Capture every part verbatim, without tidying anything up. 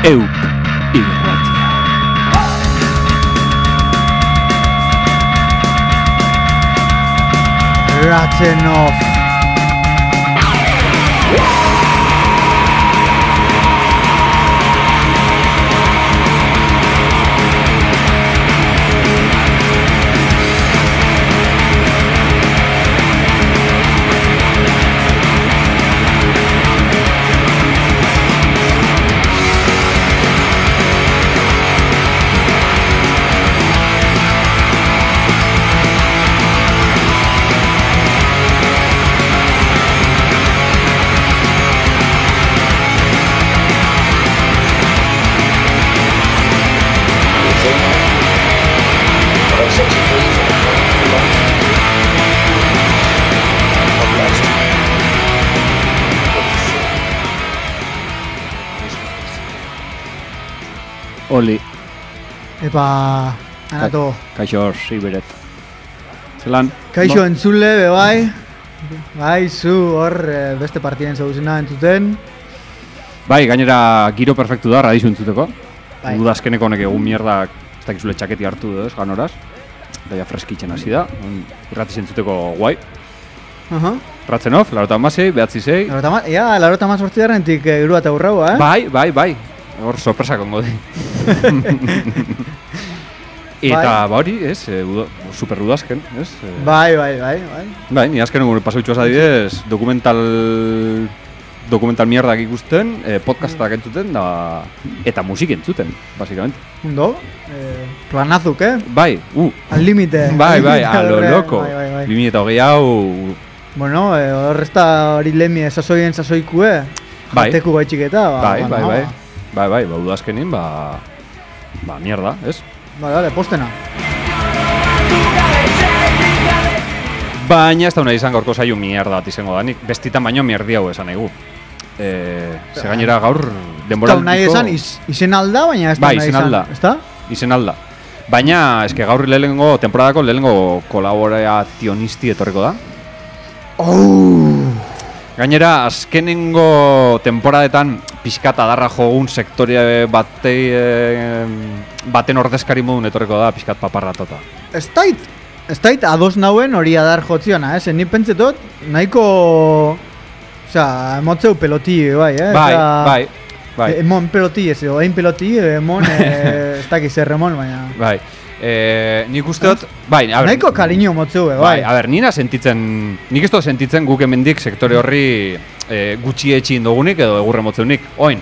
Euk irratia. Ratenov. Oli. Epa, anato. Kaixo, Siberet. Zelan? Kaixo entzule, be bai. Bai, zu hor eh, beste partiden zauzena entzuten. Bai, gainera giro perfektu da, radizu entzuteko. Bai. Udazkeneko honek egun mierdak, ez dakizule txaketi hartu duz, ganoraz. Daia freskitzen hasi da, irratiz entzuteko guai. Aha. Ratzenov, larota amasei, behatzi zei. Larota ma, ja, larota ma sortzi garrantik eh, irua eta urraua, eh? Bai, bai, bai. Hor sorpresa kongo di. Eta ba hori, ez, e, udo, super udazken, ez? E, Bai, bai, bai, bai. Bai, ni azken gure pasautxoaz adibidez, dokumental dokumental mierdak ikusten, e, podcastak entzuten da eta musik entzuten, basikamente. Ondo, eh, planazuk, eh? Bai, uh. Al límite. Bai, bai, a lo loco. Bai, bai, bai. bi mila hogei hau... Bueno, eh, horrezta hori lemie sasoien sasoikue, Bai. jateku gaitxiketa, ba, Bai, ba, bai, no, bai. ba. Bai, bai, ba, udazkenin, ba... Ba, mierda, ez? Bai, dale, postena. Baina ez da una izan gaurko saio mierda bat izango da, nik bestitan baino mierdi hau esan nahi gu. E, ze gainera gaur denbora... Ez da nahi esan, iz, izen alda, baina ez da Bai, nahi izen esan. alda. Ez da? Izen alda. Baina, eske gaur lehenengo, temporadako lehenengo kolaborationisti etorriko da. Oh! Gainera, azkenengo temporadetan pixkat adarra jogun sektore batei, e, baten ordezkari modun etorriko da pixkat paparratota. Ez dait, ez dait ados nauen hori adar jotziona, eh? Zer ni pentsetot nahiko... Osea, emotzeu peloti, bai, eh? Bai, Osea, bai, bai. Emon peloti ez, o egin peloti, emon, eh, ez dakiz zer emon, baina... Bai, e, nik usteot, bai, a ber, Nahiko kariño motzeu, eh, bai, bai. a ber, nina sentitzen, nik ez dut sentitzen guk hemendik sektore horri e, gutxi etxin dugunik edo egurre motzeunik, oin.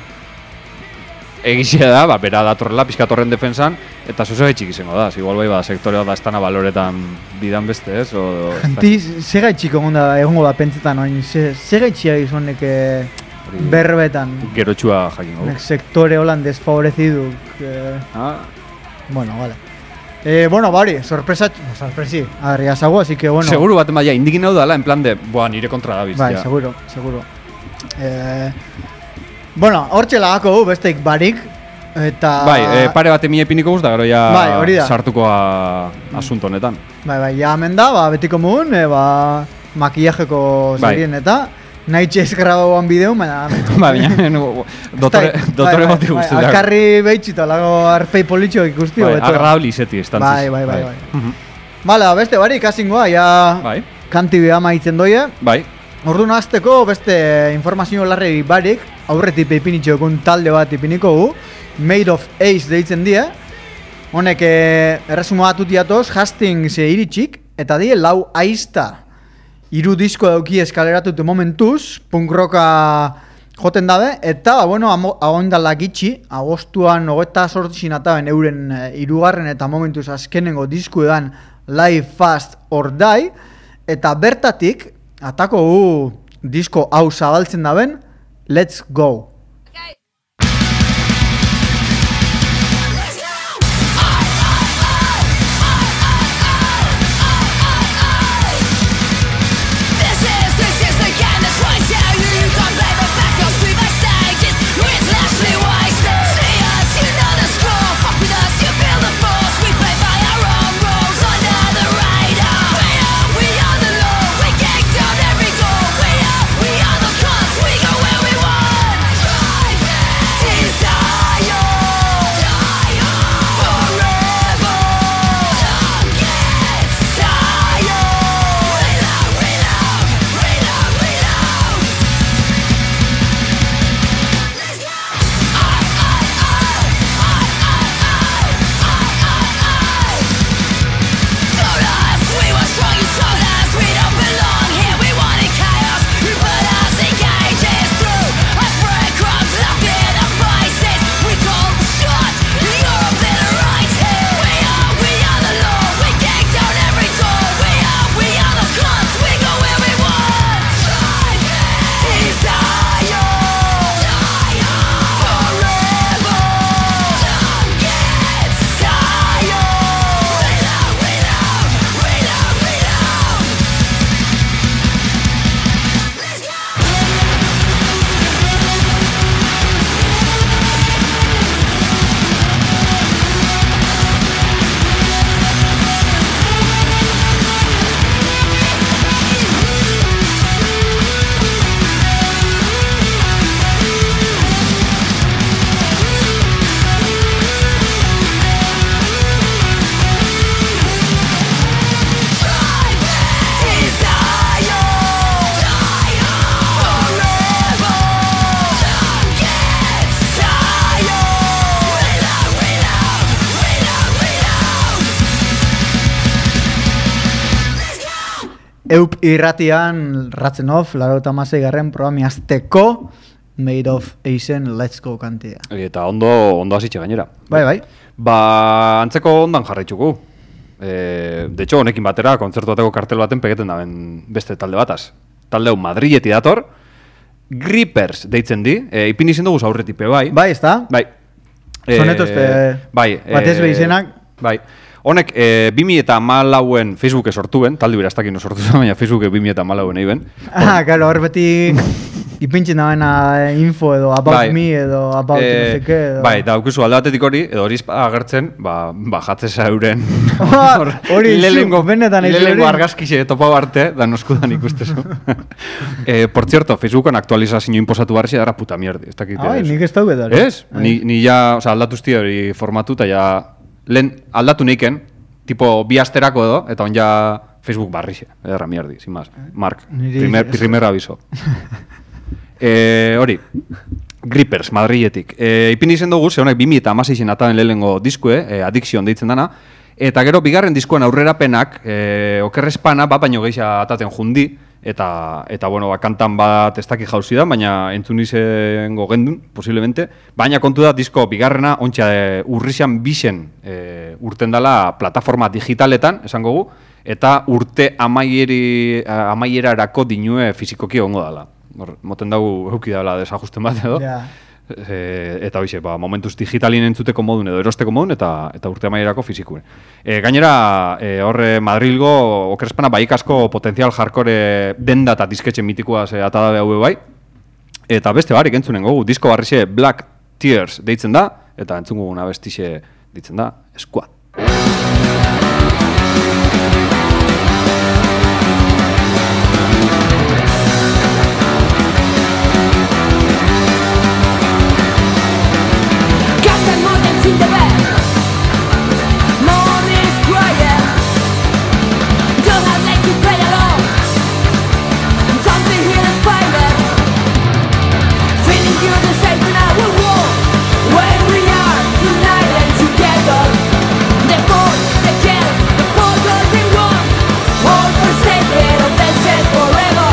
Egizia da, ba, bera datorrela pixkat horren defensan, eta zozo etxik izango da, igual bai ba, sektorea da estana baloretan bidan beste, ez? O, Ti, segaitxik egon da, egongo da pentsetan, oin, segaitxia izonek eh, berbetan. Gerotxua jakingo. Nek sektore holan desfavoreciduk. Eh, Ah, bueno, vale. Eh, bueno, bari, sorpresa, sorpresi, a ver, ya sago, así que bueno. seguru bat maia indikin hau dala, en plan de, boa, nire kontra da Bai, biztia. seguro, seguro. Eh, bueno, hortxe lagako gu, besteik barik, eta... Bai, e, pare bat emile piniko guz da, gero ja Bai, hori da. sartuko a, asunto honetan. Bai, bai, ja hemen da, ba, betiko mugun, e, ba, makillajeko Bai. zerien eta, nahi txez grabauan bideun, baina... Ba, baina, dotore, dotore bai, bati bai, guztu bai, da. alkarri behitxito, lago arpei politxo ikusti, Bai, hobeto. agradable izeti, estantziz. Bai, bai, bai, bai. Mhm. Bala, beste barik, hasingoa, ja... Bai, Kanti beha maitzen doie. bai, Orduan azteko beste informazio larregi barik, aurretik ipinitxo egun talde bat ipiniko gu, Made of Ace deitzen die. Honek eh, erresumo bat utiatoz, Hastings eh, iritxik, eta die lau aizta. Hiru disko dauki eskaleratu momentuz, punk rocka joten dabe, eta, bueno, agondalak itxi, agostuan hogeita sortzin ataben euren eh, hirugarren eta momentuz azkenengo disku edan Live Fast or Die, eta bertatik, atako gu disko hau zabaltzen daben, Let's Go. Eup irratian Ratzenov, laro eta masei garren programi azteko Made of Asian Let's Go kantia. Eta ondo, ondo hasitxe gainera. Bai, bai. Ba, antzeko ondan jarraitzuko. E, de hecho, honekin batera, kontzertu bateko kartel baten pegeten daben beste talde bataz. Talde hau Madrileti dator, Grippers deitzen di, e, ipin izen dugu aurretipe, bai. Bai, ez da? Bai. Soneto este... Bai. Batez e, behizenak. Bai. Honek, e, bi mila hamalauen Facebooke sortu ben, talde bera ez dakit no sortu zen, baina Facebooke bi mila hamalauen egin ben. Ah, karo, hor beti ipintzen dabena info edo about bai. Me edo about e, no seke edo... Bai, da aukuzu alde batetik hori, edo hori agertzen, ba, ba jatzesa euren... Hori, zu, benetan ez hori. Lehengo argazkixe topau arte, da noskudan ikustezu. e, por cierto, Facebookan aktualizazio inposatu barri dara puta mierdi. Ai, nik ez daude dara. Ez? Ni, ni ja, oza, aldatuzti hori formatu, eta ja... Lehen aldatu neiken, tipo bi asterako edo, eta on ja Facebook barrixe, erra mierdi, sin más. Mark, primer, primer aviso. e, hori, Grippers, Madriletik. E, ipin izen dugu, ze honek bi mila hamaseizen ataben lehengo diskue, e, Addiction deitzen dana, eta gero bigarren diskuen aurrerapenak, e, okerrespana, bat baino geisha ataten jundi, eta, eta bueno, ba, kantan bat ez daki jauzi da, baina entzun izango gendun, posiblemente, baina kontu da, disko bigarrena, ontsa e, urrixan bisen e, urten dela plataforma digitaletan, esango gu, eta urte amaieri, amaierarako dinue fizikoki ongo dela. Hor, moten dago euki dela desajusten bat edo. Yeah. E, eta hoxe, ba, momentuz digitalin entzuteko modun edo erosteko modun eta eta urte amaierako fizikuen. E, gainera, e, horre Madrilgo okerespana baik asko potenzial hardcore denda eta disketxe mitikoa ze atadabe hau bai. Eta beste barik entzunen gogu, disko barrixe Black Tears deitzen da, eta entzun guguna bestixe deitzen da, Squad. In the bed, morning's crying. Don't have legs to play along. Something here is private. Feeling you the same in our world. When we are united together, the boys, the girls, the photos in one. All forsaken or blessed forever.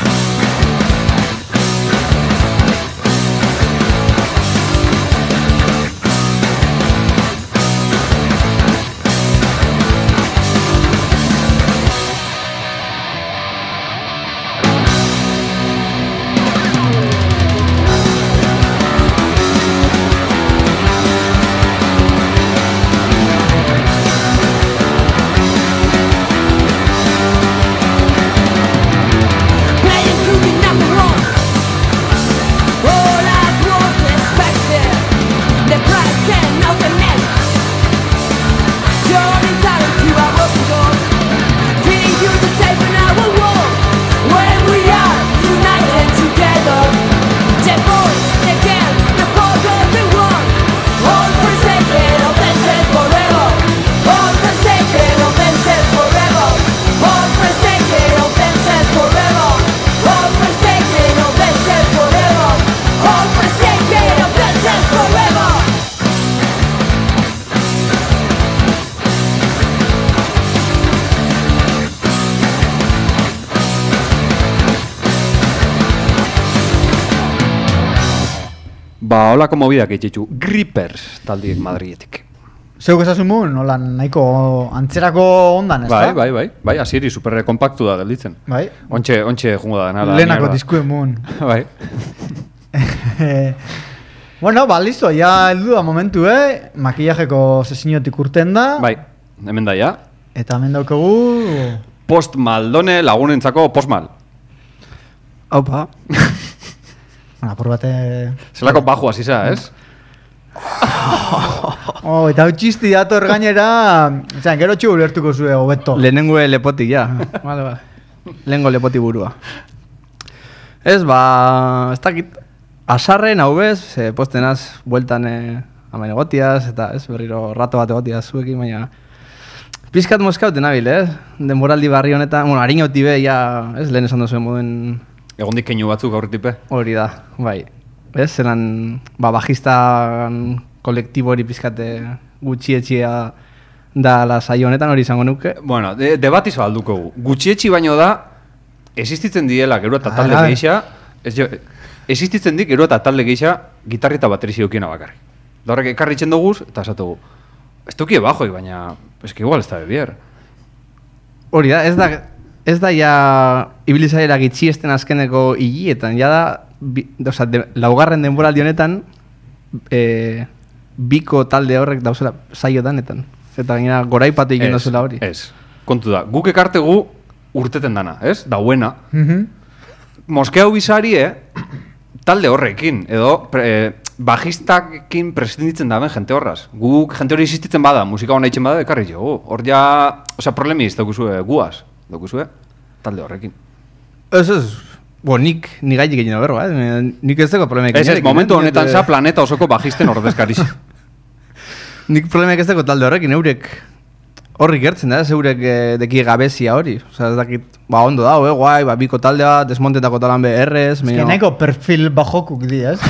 Ba, holako mobidak eitxetxu, Grippers taldiek Madriletik. Zeuk esasumun, nolan nahiko antzerako ondan, ez bai, da? Bai, bai, bai, asiri super kompaktu da gelditzen. Bai. Ontxe, ontxe jungo da, nala. Lehenako diskuen mun. Bai. Bueno, ba, listo, ya heldu da momentu, eh? Makillajeko sesiniotik urten da. Bai, hemen da, ja. Eta hemen daukagu... Post Maldone lagunentzako postmal. Aupa. Bueno, por bate... Zelako bajo asisa, ez? Oh, eta hau txisti dator gainera... Osa, gero txu ulertuko zue, hobeto. Lehenengo lepotik, ja. Vale, vale. Lehenengo lepoti burua. Ez, ba... Ez dakit... Asarren hau bez, e, postenaz, bueltan e, amain egotiaz, eta ez, berriro rato bat egotiaz zuekin, baina... Pizkat mozkauten nabil, ez? Denboraldi barri honetan... Bueno, harin hoti be, ja... Ez, lehen esan duzuen moduen... Egondik keinu batzuk aurretipe? Hori da, bai. Ez, zelan, ba, bajistan kolektibo hori pizkate gutxietxia da la saio honetan hori izango nuke. Bueno, de, debati zabalduko gu. Gutxietxi baino da, existitzen diela gero eta talde Ara. geisha, ez jo, existitzen dik gero eta talde geisha gitarri eta baterizi dukiena bakarri. Da horrek ekarritzen duguz, eta esatugu, ez dukie bajoi, baina, ez que igual ez da bebier. Hori da, ez da, ez da ja ibilizaiera gitxiesten azkeneko hilietan, ja da, bi, oza, de, laugarren denboraldi honetan, e, biko talde horrek dauzela saio danetan. Eta gainera goraipatu egin dozela hori. Ez, kontu da, guk ekartegu urteten dana, ez? Dauena. Mhm. Moskea bizari, eh? Talde horrekin, edo pre, bajistakin prescinditzen daben jente horraz. Guk jente hori existitzen bada, musika hona itxen bada, ekarri jo. Hor ja, osea, problemiz daukuzue, guaz, daukuzue, talde horrekin. Ez, ez, bo, nik, ni gaitik egin berro, eh? Nik ez dago problemek. Ez ez, momentu honetan za planeta osoko bajisten ordezkariz. Nik problemek ez dago talde horrekin, eurek horrik gertzen da, ez eurek e, deki gabezia hori. Osea, ez dakit, ba, ondo da, eh, guai, ba, biko taldea, desmontetako talan be errez. Ez que nahiko perfil bajokuk di, ez?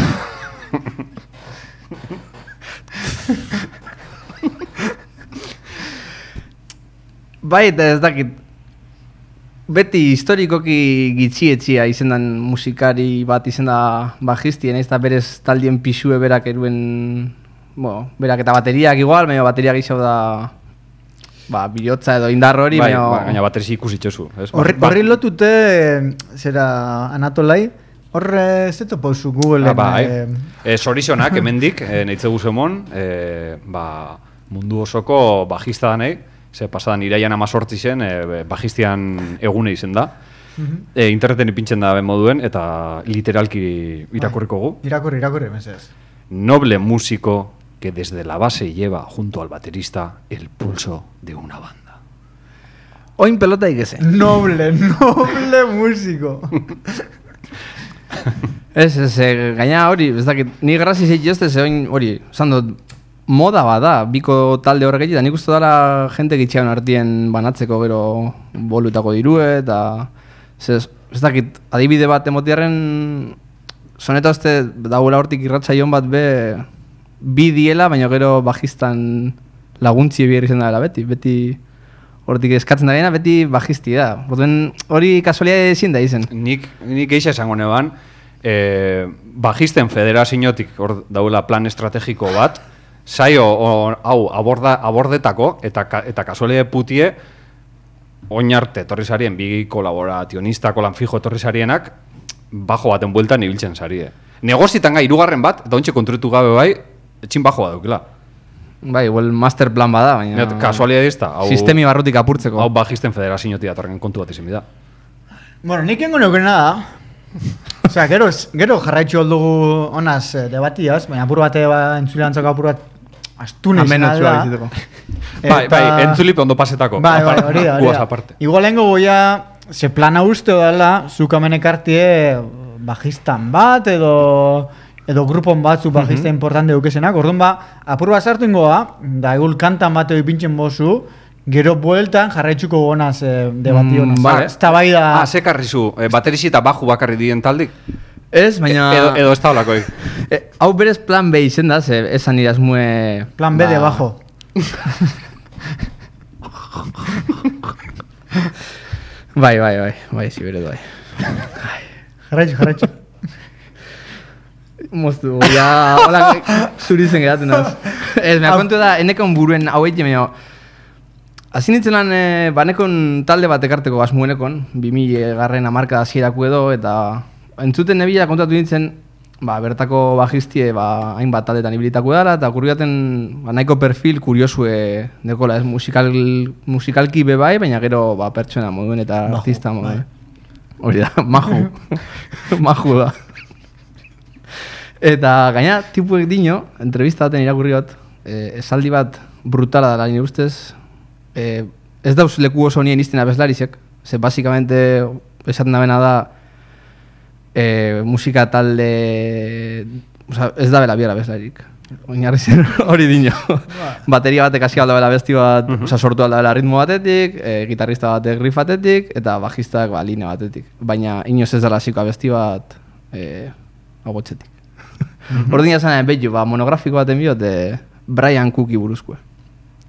Bai, eta ez dakit, beti historikoki gitxietxia izendan musikari bat izenda bajistien, ez da berez taldien pixue berak eruen, bo, berak eta bateriak igual, baina bateriak izau da, ba, bilotza edo indar hori, Bai, baina... ba, gaina bateriz ikusitxozu. Horri Ba- horri lotute, zera, Anatolai, horre zeto pauzu Googleen. Ah, bai. eh, E, Sorizonak, hemendik, e, neitze guzemon, e, ba, mundu osoko bajista danei, ze pasadan iraian amazortzi zen, e, bajistian egune izen da. E, interneten ipintzen da ben moduen, eta literalki irakurriko gu. Irakurri, irakurri, mesez. Noble músico que desde la base lleva junto al baterista el pulso de una banda. Oin pelota ikese. Noble, noble músico. Ez, ez, e, gaina hori, ez dakit, ni grazi zeituzte ze oin hori, esan dut, moda bada, biko talde horrek eta nik uste dara jente gitxean artien banatzeko gero bolutako dirue, eta ez, ez dakit, adibide bat emotiarren, soneta uste dagoela hortik irratzaion bat be, bi diela, baina gero bajistan laguntzi biher izan dela beti, beti hortik eskatzen da gena, beti bajisti da. Borduen hori kasualia ezin da izen. Nik, nik eixa esango neban, e, bajisten federaziotik hor daula plan estrategiko bat, saio o, hau aborda, abordetako eta, ka, eta kasualia putie oinarte etorri sarien, bi kolaborazionista kolan fijo etorri sarienak, bajo baten bueltan ibiltzen sarie. Negozitan gai irugarren bat, eta ontxe kontretu gabe bai, etxin bajo bat dukela. Bai, igual master plan bada, baina... Kasualia dizta, hau, sistemi barrutik apurtzeko. hau bajisten federaziotik datorren kontu bat izin bida. Bueno, nik engo neukena da. Osea, gero, gero jarraitxu aldugu honaz eh, debatiaz, baina apur bate ba, entzuleantzako apur bat astune izan Amenatzua da. biziteko. Bai, bai, entzulip ondo pasetako. Bai, bai, hori da, hori Guaz da. aparte. Igual lengo goia, ze plana uste dela, zuk amenek artie bajistan bat, edo edo grupon batzuk bajista importante dukesenak, orduan ba, apur bat sartu ingoa, da egul kantan bat edo ipintzen bozu, gero bueltan jarraitzuko gonaz eh, debati Mm, honaz. vale. Ez da bai da... Ah, ze karrizu, e, baterizi eta baju bakarri dien taldik? Ez, baina... Edo, edo ez da holakoi. E, hau berez plan B izen da, ze esan irazmue... Plan B de bajo. Bai, bai, bai, bai, zibere bai. Jarraitzu, jarraitzu. Moztu, ja, hola, zuri zen geratzen naz. Ez, mea kontu da, enekon buruen hau egin, baina... Hasi nintzen lan, e, banekon talde bat ekarteko asmuenekon, bi mila garren amarka hasierako edo, eta entzuten nebila kontatu nintzen, ba, bertako bajistie, ba, hainbat taldetan ibilitako dara, eta kurriaten, ba, nahiko perfil kuriosue dekola, ez, musikal, musikalki bebai, baina gero, ba, pertsona moduen eta Maju, artista moduen. bai. Hori da, maju, maju da. Eta gaina, tipuek dino, entrevista baten irakurriot, e, esaldi bat brutala da nire ustez, e, ez dauz leku oso nien izten abeslarizek, ze basikamente esaten da bena da e, musika talde, oza, ez da bela biara abeslarik. Oinarri zen hori dino. Bateria batek hasi alda bela besti bat, oza, sortu alda bela ritmo batetik, e, gitarrista batek riff batetik, eta bajistak ba, linea batetik. Baina inoz ez dela ziko abesti bat e, agotxetik. Ordina zanen behitu, ba, monografiko baten biot, e, Brian Cooki buruzkoa.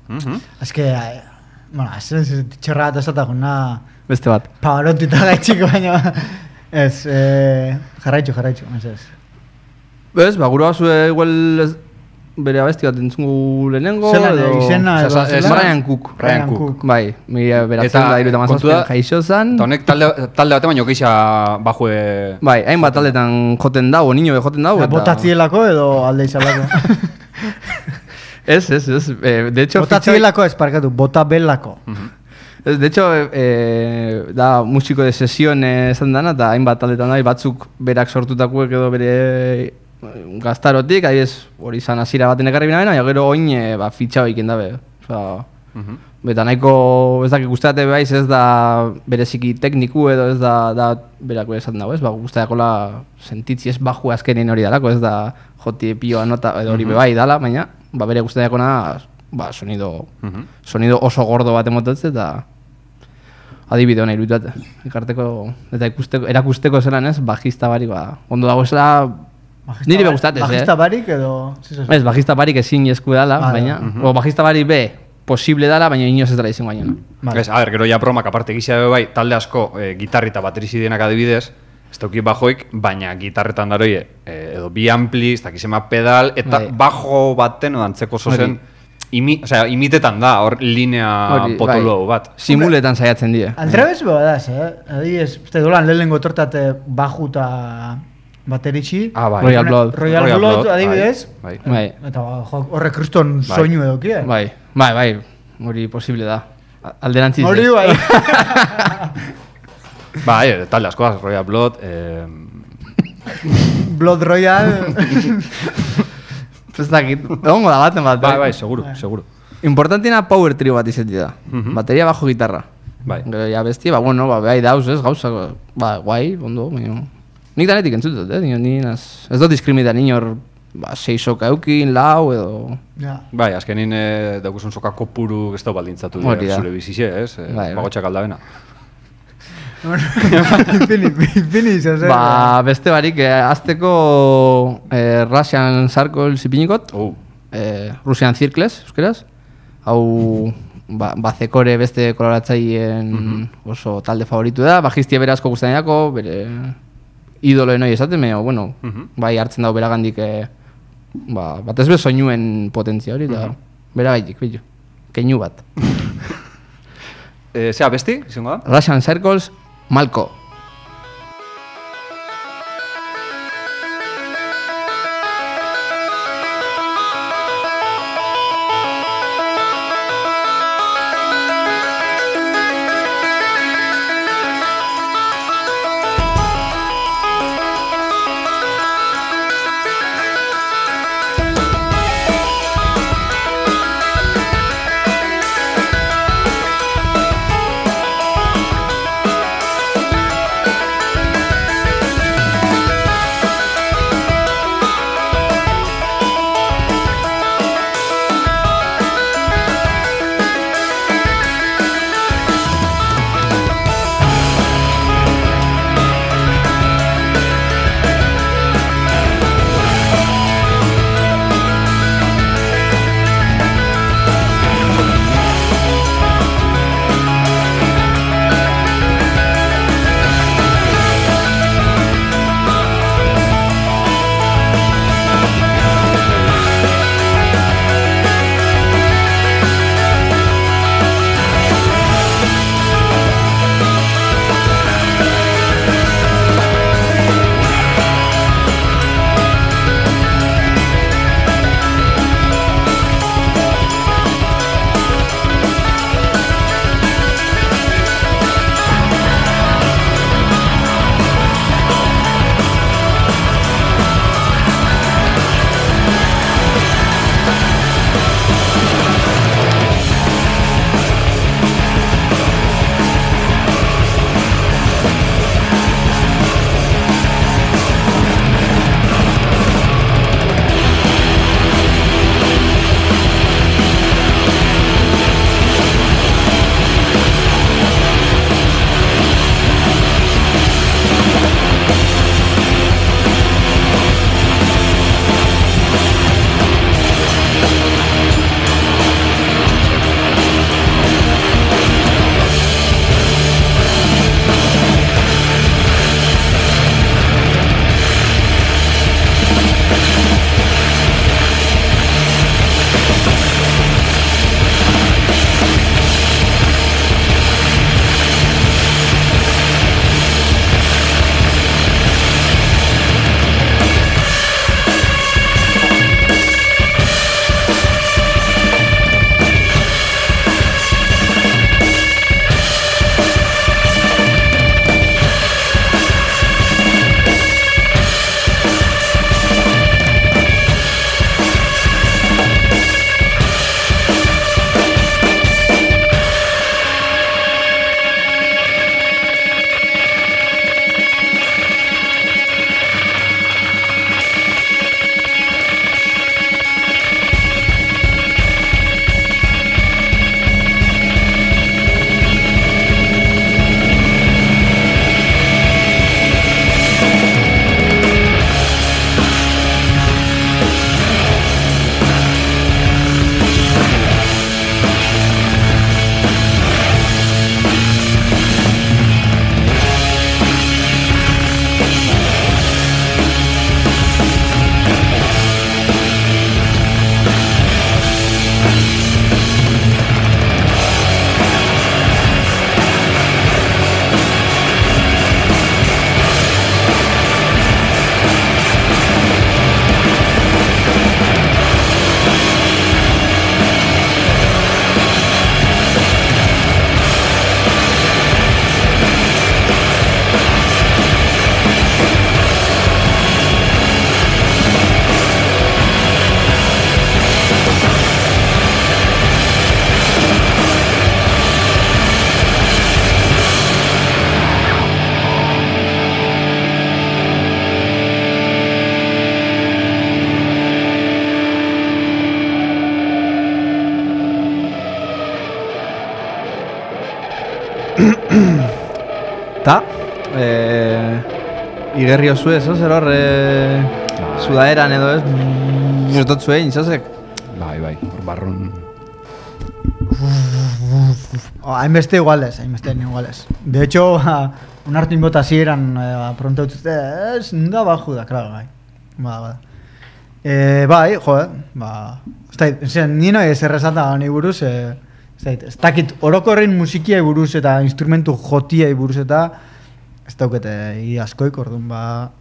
Mhm. Ez que, eh, bueno, ez ez txorra bat esatako, na... Beste bat. Pavarotti eta gaitxiko, baina... Ez, eh, jarraitxu, jarraitxu, ez ez. Ez, ba, gure bazu igual ez, bere abesti bat entzungu lehenengo, Zelan, edo... izena, edo... Osa, ez- zelan? Brian Cook. Brian Cook. Bai, mila beratzen Eta da iruta kontua mazazpian da- jaixo zan. Eta honek talde, talde bate baino geixa bajue... Bai, hainbat taldetan joten dau, niño be joten dau. Ja, Botatzielako edo alde izalako. Ez, ez, ez. Eh, de hecho, Botatzielako ez, parkatu, botabelako. Ez, de hecho, eh, da musiko de sesiones esan dana, eta hainbat taldetan da, batzuk berak sortutakuek edo bere eh, gaztarotik, adibidez, hori izan hasiera baten ekarri bina baina, gero oin eh, ba, fitxa baiken dabe. Osa, beta nahiko, ez dakik guztate baiz ez da bereziki tekniku edo ez da, da berako esan dago, ez? Ba, guztakola sentitzi ez baju azkenin hori dalako, ez da joti pioa nota edo hori bebai dala, baina ba, bere guztakola ba, sonido, sonido oso gordo bat emotatze eta adibide hona iruditu bat. Ikarteko, eta ikusteko, erakusteko zelan ez, bajista bari, ba, ondo dago esela, niri be gustatez, eh? Bajista barik edo... Ez, bajista barik ezin esku dala, Vale. baina, o bajista bari be, posible dala, baina inoz ez dela izango baino. Vale. Ez, a ber, gero ja bromak aparte gizia bai, talde asko e, gitarri eta baterizi dienak adibidez, ez dauki bajoik, baina gitarretan daroie, e, edo bi ampli, ez dakizema pedal, eta Bai. bajo baten edo antzeko zozen, imi, osea, imitetan da, hor linea Hori, potolo bai. bat. Simuletan saiatzen die. Aldrebez badaz, eh? Adibidez, uste dolan lehenengo tortate baju eta bateritxi. Ah, bai. Royal Blood. Royal, Royal Blood, Blood, adibidez. bai, bai. Eta ba, jo, horrek kriston Bai. soinu eduki, eh? Bai, bai, bai, hori posible da. Alderantziz. Hori ez. bai. Bai, e, talde asko da, Royal Blood, e, Blood Royal. Ez dakit, egongo da baten bat. bai, bai, seguro, seguro. Importantina power trio bat izetik da. Mhm. Bateria bajo gitarra. Bai. Gero ja bestia, ba, bueno, ba, bai dauz, ez, gauza, ba, guai, ondo, baina... Nik danetik entzutot, eh, ni naz... Ez dut diskrimita inor, ba, sei soka eukin, lau, edo... Ja. Bai, azkenin e, daukuzun soka kopuru ez da baldintzatu Hori dira da. zure bizixe, ez? E, Bai, bai. Bagotxak aldabena. Fini, fini, zer. Ba, beste barik, eh, azteko eh, Russian Circles ipinikot, Oh, eh, Russian Circles, euskeraz. Hau, ba, bazekore beste koloratzaien oso talde favoritu da, bajistia bere asko guztien dako, bere idoloen hori esaten, baina, bueno, bai hartzen dago beragandik, eh, ba, bat ez bez soinuen potentzia hori, da, bera gaitik, bitu, keinu bat. e, zea, besti, izango da? Russian Circles, Malko. Thank Eta, eh, igerri osu ez, zer hor, eh, sudaeran edo ez, ez dut zuen, izazek. Bai, bai, hor barrun. Oh, hainbeste iguales, hainbeste iguales. De hecho, ba, onartu inbota zieran, eh, pronto utzute, ez, da baju da, claro, bai. Ba, ba. Eh, bai, joe, ba, ez da, nino ez errezata ni buruz, eh, ez dakit, orokorren musikiai buruz eta instrumentu jotiai buruz eta ez daukete i askoik, orduan, ba...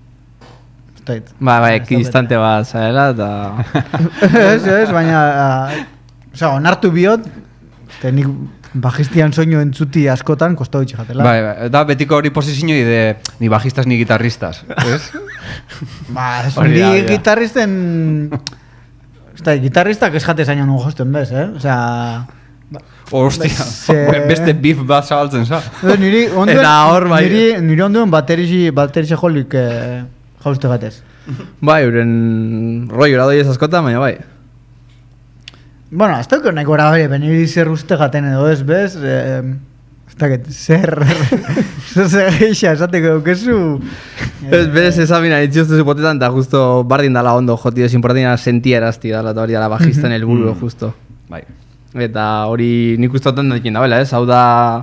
Ez dakit. Ba, ba, ekidistante bat zaela eta... Ez, ez, baina... Osa, onartu biot, eta nik bajistian soinu entzuti askotan kostau itxatela. Bai, bai, da betiko hori posizioi de ni bajistas ni guitarristas, ez? Ba, ez ni gitarristen... Ez da, gitarristak ez jate zaino nugu josten bez, eh? Osea... Ostia, Bese- beste beef bat zabaltzen za. Niri onduen, Eta hor bai. niri, niri onduen baterizi, baterizi jolik eh, jauste gatez. Bai, euren rollo doiez askota, baina bai. Bueno, ez dauk nahiko grabari, beniri zer uste gaten edo ez, bez? Eh, ez dakit, zer... zer geixa, esateko dukezu... Ez berez ezabina itzioztu zupotetan, eta justo bardin dala ondo joti ez importantina sentia erazti dala, eta hori dala bajisten helburu justo. Bai. Eta hori nik uste otan dakin da, bela, ez? Hau da...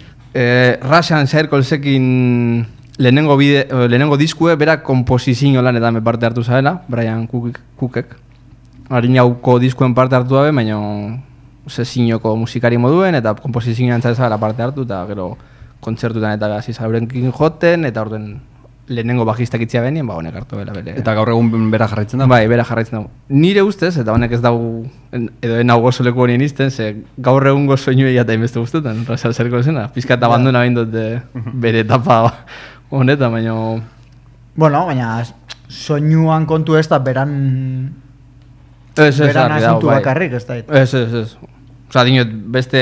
Eh, Russian Circlesekin lehenengo, bide, lehenengo diskue, bera komposizio lanetan parte hartu zabela, Brian Cook, Cookek. Harinauko diskuen parte hartu dabe, baina sezinoko musikari moduen, eta komposizioan zabela parte hartu, eta gero kontzertutan eta hasi zaurenkin joten, eta orden lehenengo bajistak itzia benien, ba honek hartu bela bere. Eta gaur egun bera jarraitzen da? Bai, bera jarraitzen dago. Nire ustez, eta honek ez dago, edo en hau gozo leku honien izten, ze gaur egungo soinu egia eta inbeste guztetan, Russian Circlesena. Pizkat abandona behin dut bere etapa honetan, baina... Bueno, baina soinuan kontu ez da beran... Ez, ez, beran argi dago, asuntu bai. bakarrik, ez da. Ez, ez, ez. Osa, dinot, beste...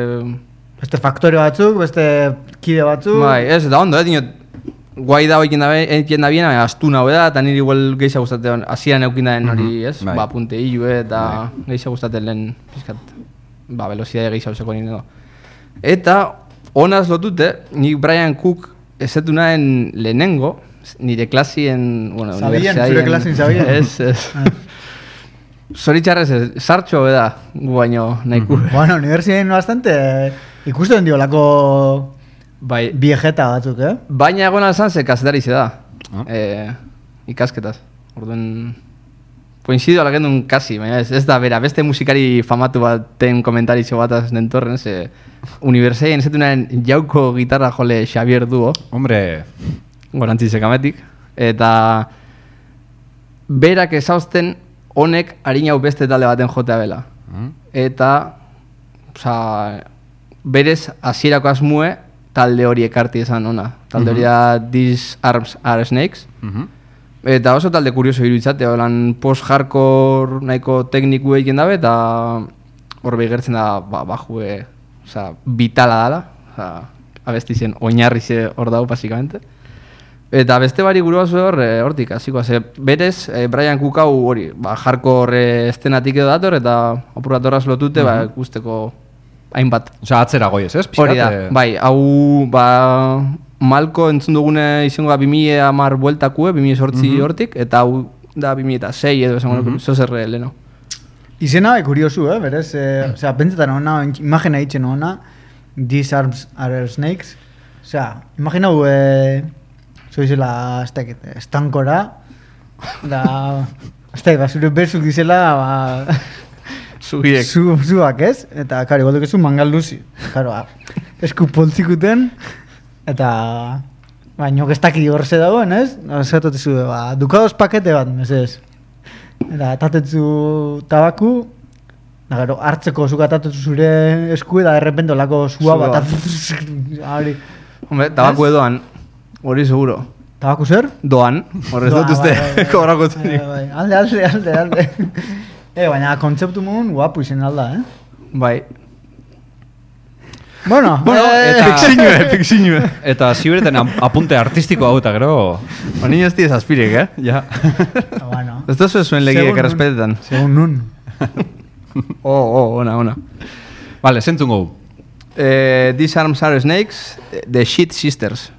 Beste faktore batzuk, beste kide batzuk... Bai, ez, eta ondo, eh, dinot, guai da hoikin da biena, baina astuna hau da, eta niri igual geisha gustatzen, hasian eukin da hori, ez? Bai. Ba, punte hilu, eta geisha gustatzen lehen, pizkat, ba, velozidade geisha useko nire do. Eta, honaz lotute, nik Brian Cook ezetu nahen lehenengo, nire klasien, bueno, Sabien, zure klasien sabien. Ez, ez. Zoritxarrez ez, sartxo beda, gu baino nahiku. Bueno, universitatean bastante eh, ikusten diolako Bai, viejeta batzuk, eh? baina egon alzan ze kazetari ze da, Ah. eh, ikasketaz. Orduan, koincido alagendun kasi, baina ez, ez da bera, beste musikari famatu baten komentaritxo bataz nentorren, ze unibertsaien ezetunaren jauko gitarra jole Xavier Duo, Hombre, gorantzizek ametik, eta berak ezauzten honek harin hau beste talde baten jotea bela. mm, Eta, oza, berez hasierako asmue talde hori ekarti esan ona. Talde hori da These Arms Are Snakes. mhm. Eta oso talde kurioso iruditzate, holan post-hardcore nahiko tekniku egin dabe, eta hor begertzen da ba, bajue, oza, vitala dala, oza, abestizien oinarri ze hor dago, basikamente. Eta beste bari gure bazu hor, eh, hortik, hasiko, ze berez, eh, Brian Cook hau hori, ba, hardcore eh, estenatik edo dator, eta apurratorraz lotute, ba, ikusteko hainbat. Osa, atzera goiez, ez? Pixkat, Hori da, eh, bai, hau, ba, Malko entzun dugune izango da bi mila hamar bueltakue, bi mila zortzi hortik, eta hau da bi mila sei edo esango nuke, zozer leheno. Izena bai kuriosu, eh, berez, eh, osea, pentsetan ona, imagina hitzen ona, These Arms Are Snakes, osea, imaginau, eh, zoizela, ez dakit, estankora, da, ez dakit, ba, zure berzuk dizela, ba, Zugiek. zu, zuak, ez? Eta, karo, igual dukezu mangal luzi, karo, ba, esku poltzikuten, eta, ba, inok ez dakit horze dagoen, ez? Zertot zu, ba, dukados pakete bat, mesez. Eta, tatetzu tabaku, da, gero, hartzeko zuka tatetzu zure esku, eta derrepente olako zua Zua. bat, hori. Hombre, tabaku edoan, hori seguro. Tabaku zer? Doan, horrez Doa, dut uste, bai, bai, bai. kobrako Bai, zenik. bai, alde, alde, alde, alde. E, baina kontzeptu mun guapu izen alda, eh? Bai. Bueno, Bueno, eh, eta... Fikzinue, fikzinue. Eta zibereten apunte artistiko hau eta gero... Ba, niño ez diez aspirek, eh? Ja. bueno. Ez da zuen legiek Segun nun. errespetetan. Segun nun. Oh, oh, ona, ona. Vale, zentzun gau. Eh, These Arms Are Snakes, The Shit Sisters.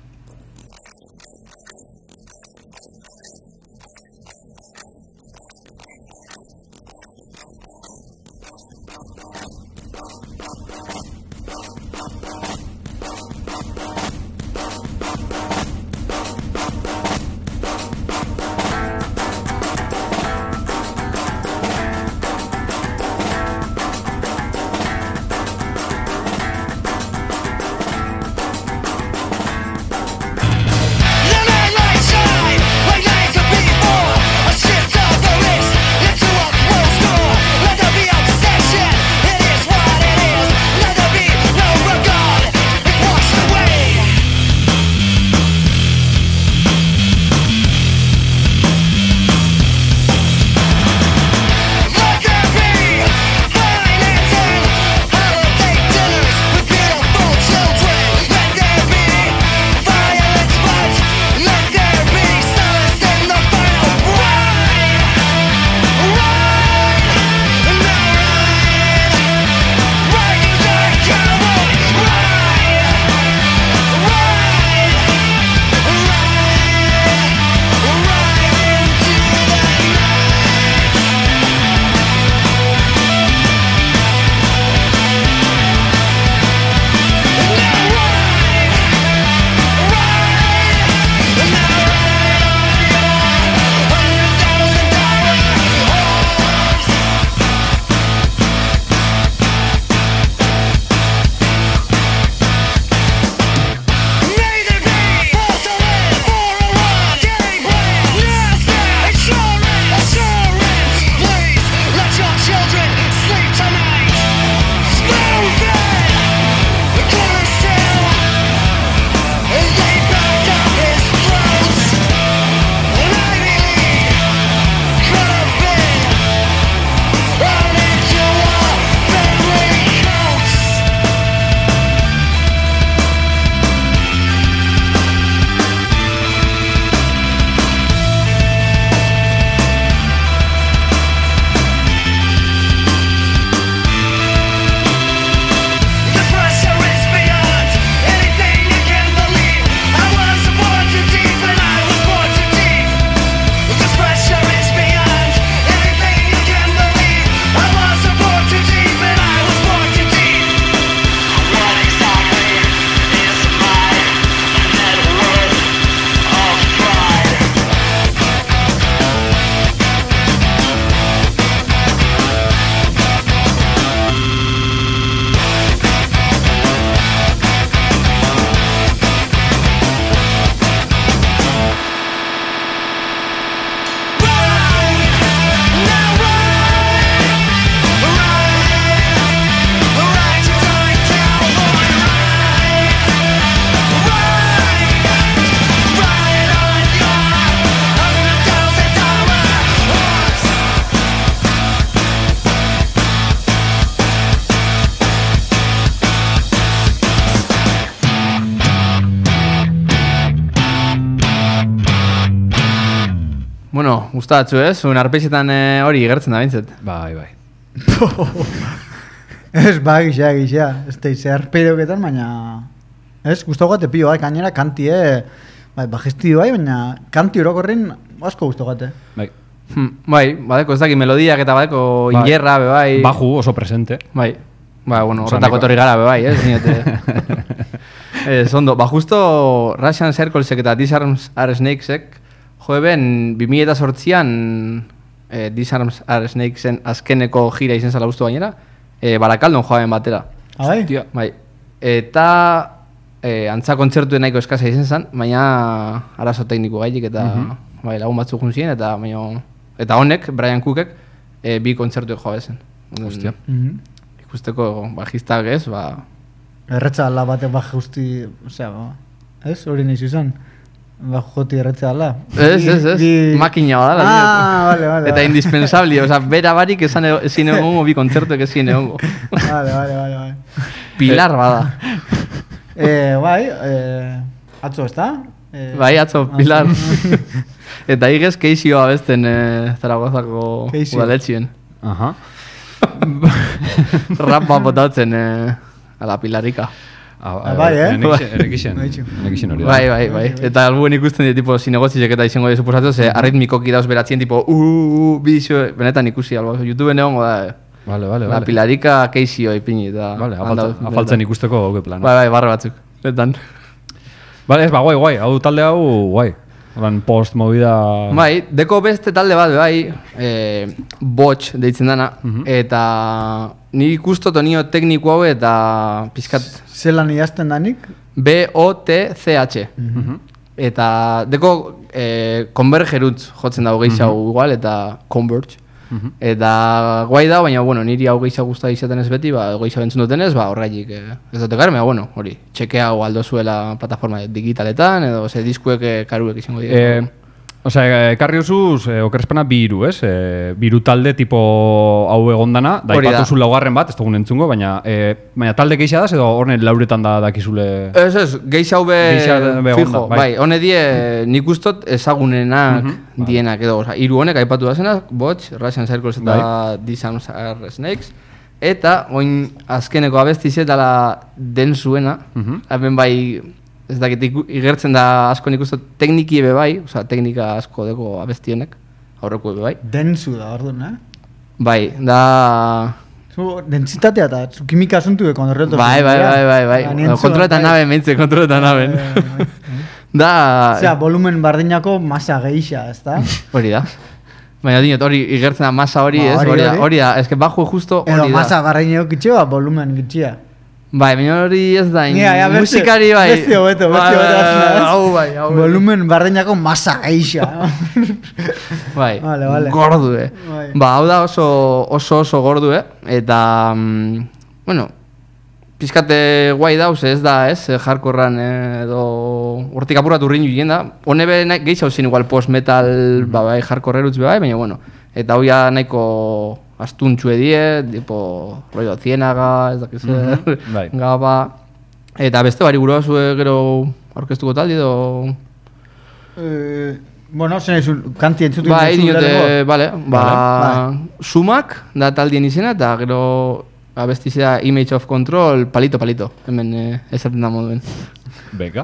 Bueno, gustatzu ez, un arpeixetan eh, hori gertzen da bintzet. Bai, bai. Ez, ba, gisa, gisa. Ez teize arpeideoketan, baina... Ez, guztau gate pio, bai, gainera kantie... Bai, bajesti bai, baina kanti orokorrin asko guztau gate. Bai. Hmm, bai, badeko ez daki melodiak eta badeko bai. Ingerra, be bai. Baju oso presente. Bai. Ba, bueno, horretako torri gara, be bai, ez, niote. Ez, ondo, ba, justo Russian Circlesek eta These Arms Are Snakesek jo eben, bi mila zortzian eh, These Arms Are Snakesen azkeneko gira izen zala guztu gainera, eh, Barakaldon joaben batera. Bai? Bai. Eta eh, antza kontzertuen nahiko eskasa izen zen, baina arazo tekniko gaitik eta uh -huh. bai, lagun batzuk juntzien, eta baina, eta honek, Brian Cookek, eh, bi kontzertuek joa zen. Hostia. Uh -huh. Ikusteko bajistak ez, ba... Erretza ala batek baja guzti, osea, ba, ez? Hori nahi zuzan. Bajo joti erretza ala. Ez, ez, ez, bi... makina badala. Ah, vale, vale. Eta vale. Indispensabli, oza, bera barik ezin egongo, bi kontzertuek ezin egongo. Vale, vale, vale, vale. Pilar bada. eh, bai, eh, atzo, ez da? Eh, bai, atzo, Pilar. Eta higez keizioa besten eh, Zaragozako udaletxien. Aha. Rap bat botatzen, eh, a la Pilarica. Ah, bai, eh? Enekixen, Baitxu. enekixen hori da. Bai, bai, bai. Eta albuen ikusten dira, tipo, zinegotziek eta izango dira suposatzen, ze arritmikoki dauz beratzen, tipo, uuuu, bizio, benetan ikusi, albo, YouTube neongo da, eh. Vale, vale, La vale. Pilarica keizio ipini, eta... Vale, afaltzen, afaltzen ikusteko hauke plana. Bai, bai, barra batzuk, benetan. Vale, ez, ba, guai, guai, hau talde hau, guai. Horan post movida... Bai, deko beste talde bat, bai, e, botx deitzen dana, eta niri ikustot onio tekniko hau eta pizkat Zelan idazten danik? B O T C H. Eta deko e, convergerutz jotzen dago gehiago igual, eta converge. Eta guai da, baina, bueno, niri hau gehiago guzta izaten ez beti, ba, gehiago entzun duten ez, ba, horraik eh, ez dute garme, bueno, hori, txekea hau aldo zuela plataforma digitaletan, edo ze diskuek eh, karuek izango dira. Eh, Osea, ekarri usuz, eh, okerespana bi hiru, ez? Eh, biru talde tipo hau egondana, da Hori da. ipatu zu laugarren bat, ez dugun entzungo, baina, eh, baina talde geixa daz, edo horren lauretan da dakizule... Ez ez, gehiago be Gehiago be fijo, onda, bai. bai, hone die nik ustot ezagunenak dienak edo, oza, hiru honek aipatu da zenak, Botch, Russian Circles eta Bai. Disarms Are Snakes, eta oin azkeneko abestizetala den zuena, hemen bai, ez dakit, iku- igertzen da asko nik ustot tekniki ebe bai, oza, teknika asko deko abestionek, aurreko ebe bai. Dentzu da, orduan, eh? Bai, da... Zu, dentsitatea eta zu kimika asuntu de kontorretu. Bai, bai, bai, bai, bai, kontroletan nabe, mentze, kontroletan naben. Da... Osea, volumen bardinako masa geisha, ezta? Hori da. Baina dinot, hori igertzen da masa hori, Ba, ez? hori, Hori da, hori. hori da, eske bajo justo Edo hori da. masa bardineko kitxea, volumen gitxea. Bai, baina hori ez da, in- Nia, ja, beste- musikari bai. beste hobeto, beste Bai, hobeto bai, hasina, bai, ez? Hau bai, hau bai. Volumen bardinako masa geisha. Bai, Vale, vale. gordue. Bai. Ba, hau da oso oso, oso gordue, eta, mm, bueno, pizkate guai dauz, ez da, ez, eh, hardcorran eh, edo hortik apuratu urrin juien da. Hone be nahi- gehiago zin igual post-metal, ba, bai, hardcore erutz be bai, baina, bueno, eta hau ja nahiko astuntxue die, tipo, rollo Ciénaga, ez dakiz zer, bai. Gaba, eta beste bari gura zue gero aurkeztuko taldi edo... Eh, bueno, zen ez kanti entzutu Bai, entzutu diote, lehenengo. bale, ba, Vale. sumak da taldien izena, eta gero abestizea Image of Control, palito, palito, hemen eh, esaten da moduen. Venga.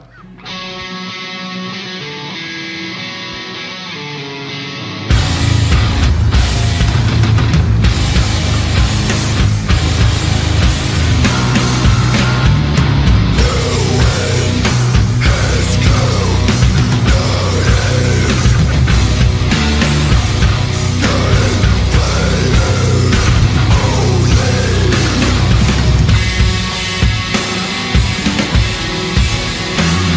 Thank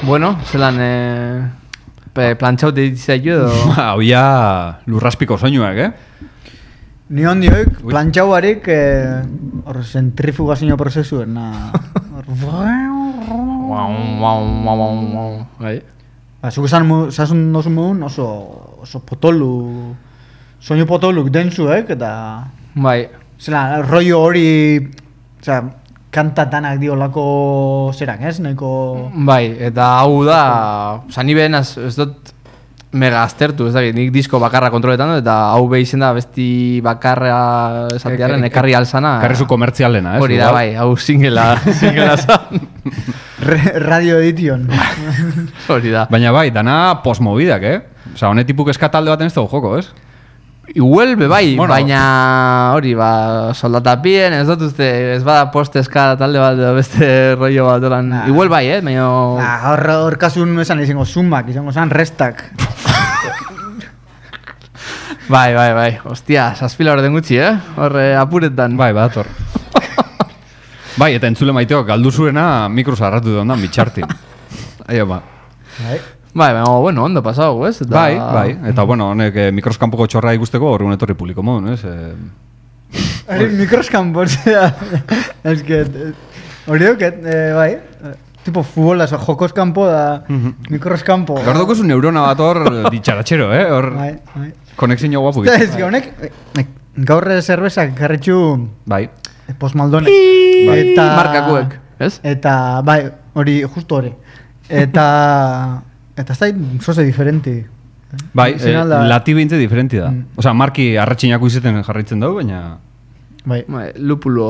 Bueno, zelan eh, plantxaute ditzaitu edo... Hau ja lurraspiko soinuak, eh? Ni hon dioik, plantxau barik, eh, hor zentrifugazio prozesuen, na... Bai. Ba, zuk esan mu- zasun dozu modun oso, oso potolu, soinu potoluk dentzuek, eta... Bai. Zela, rollo hori, osea, kantatanak diolako zerak, ez? Nahiko... Bai, eta hau da, oza, ni behen az, ez dut mega aztertu, ez dakit, nik disko bakarra kontroletan dut, eta hau behizen da besti bakarra esatearen, E- e- ekarri alzana. Karrizu komertzialena, eh? Hori da, bai, hau singela, singela zan. Re- radio edition. Hori da. Baina bai, dana postmobidak, eh? Osa, honetipuk eskatalde baten ez dugu joko, ez? Igual be bai, Bueno. baina hori, ba, soldatapien, ez dut uste, ez bada posteska talde bat edo beste rollo bat dolan. Nah. Igual bai, eh, baina... Ah, hor, hor kasun esan izango sumak, izango zan restak. Bai, bai, bai, ostia, saspila orden gutxi, eh? Horre apuretan. Bai, badator. Bai, eta entzule maiteok galdu zuena mikro zarratu da ondan bitxartin. Aio, ba. Bai. Bai, baina, bueno, ondo pasau, ez? Eta... Bai, bai. Eta, bueno, honek eh, mikroskanpoko txorra ikusteko hori etorri publiko modun, ez? Eh, Hori mikroskan bortzea. Ez que... eh, Hori duket, eh, bai. eh, Tipo futbola, so, jokos kanpo da mikroskampo. Gaur dauko zu neurona bat hor ditxaratxero, eh? Hor Bai, bai. konexio guapu. Ez que honek, eh, gaur zerbezak garritxu Bai. postmaldonek. Eta... Markakuek, ez? Eta, bai, hori, justo hori. Eta... Eta ez da, zoze diferenti. Bai, eh, Zein alda- lati bintze diferenti da. Mm. Osea, marki arratxinako izeten jarraitzen dugu, baina... Bai. Bai, lupulo...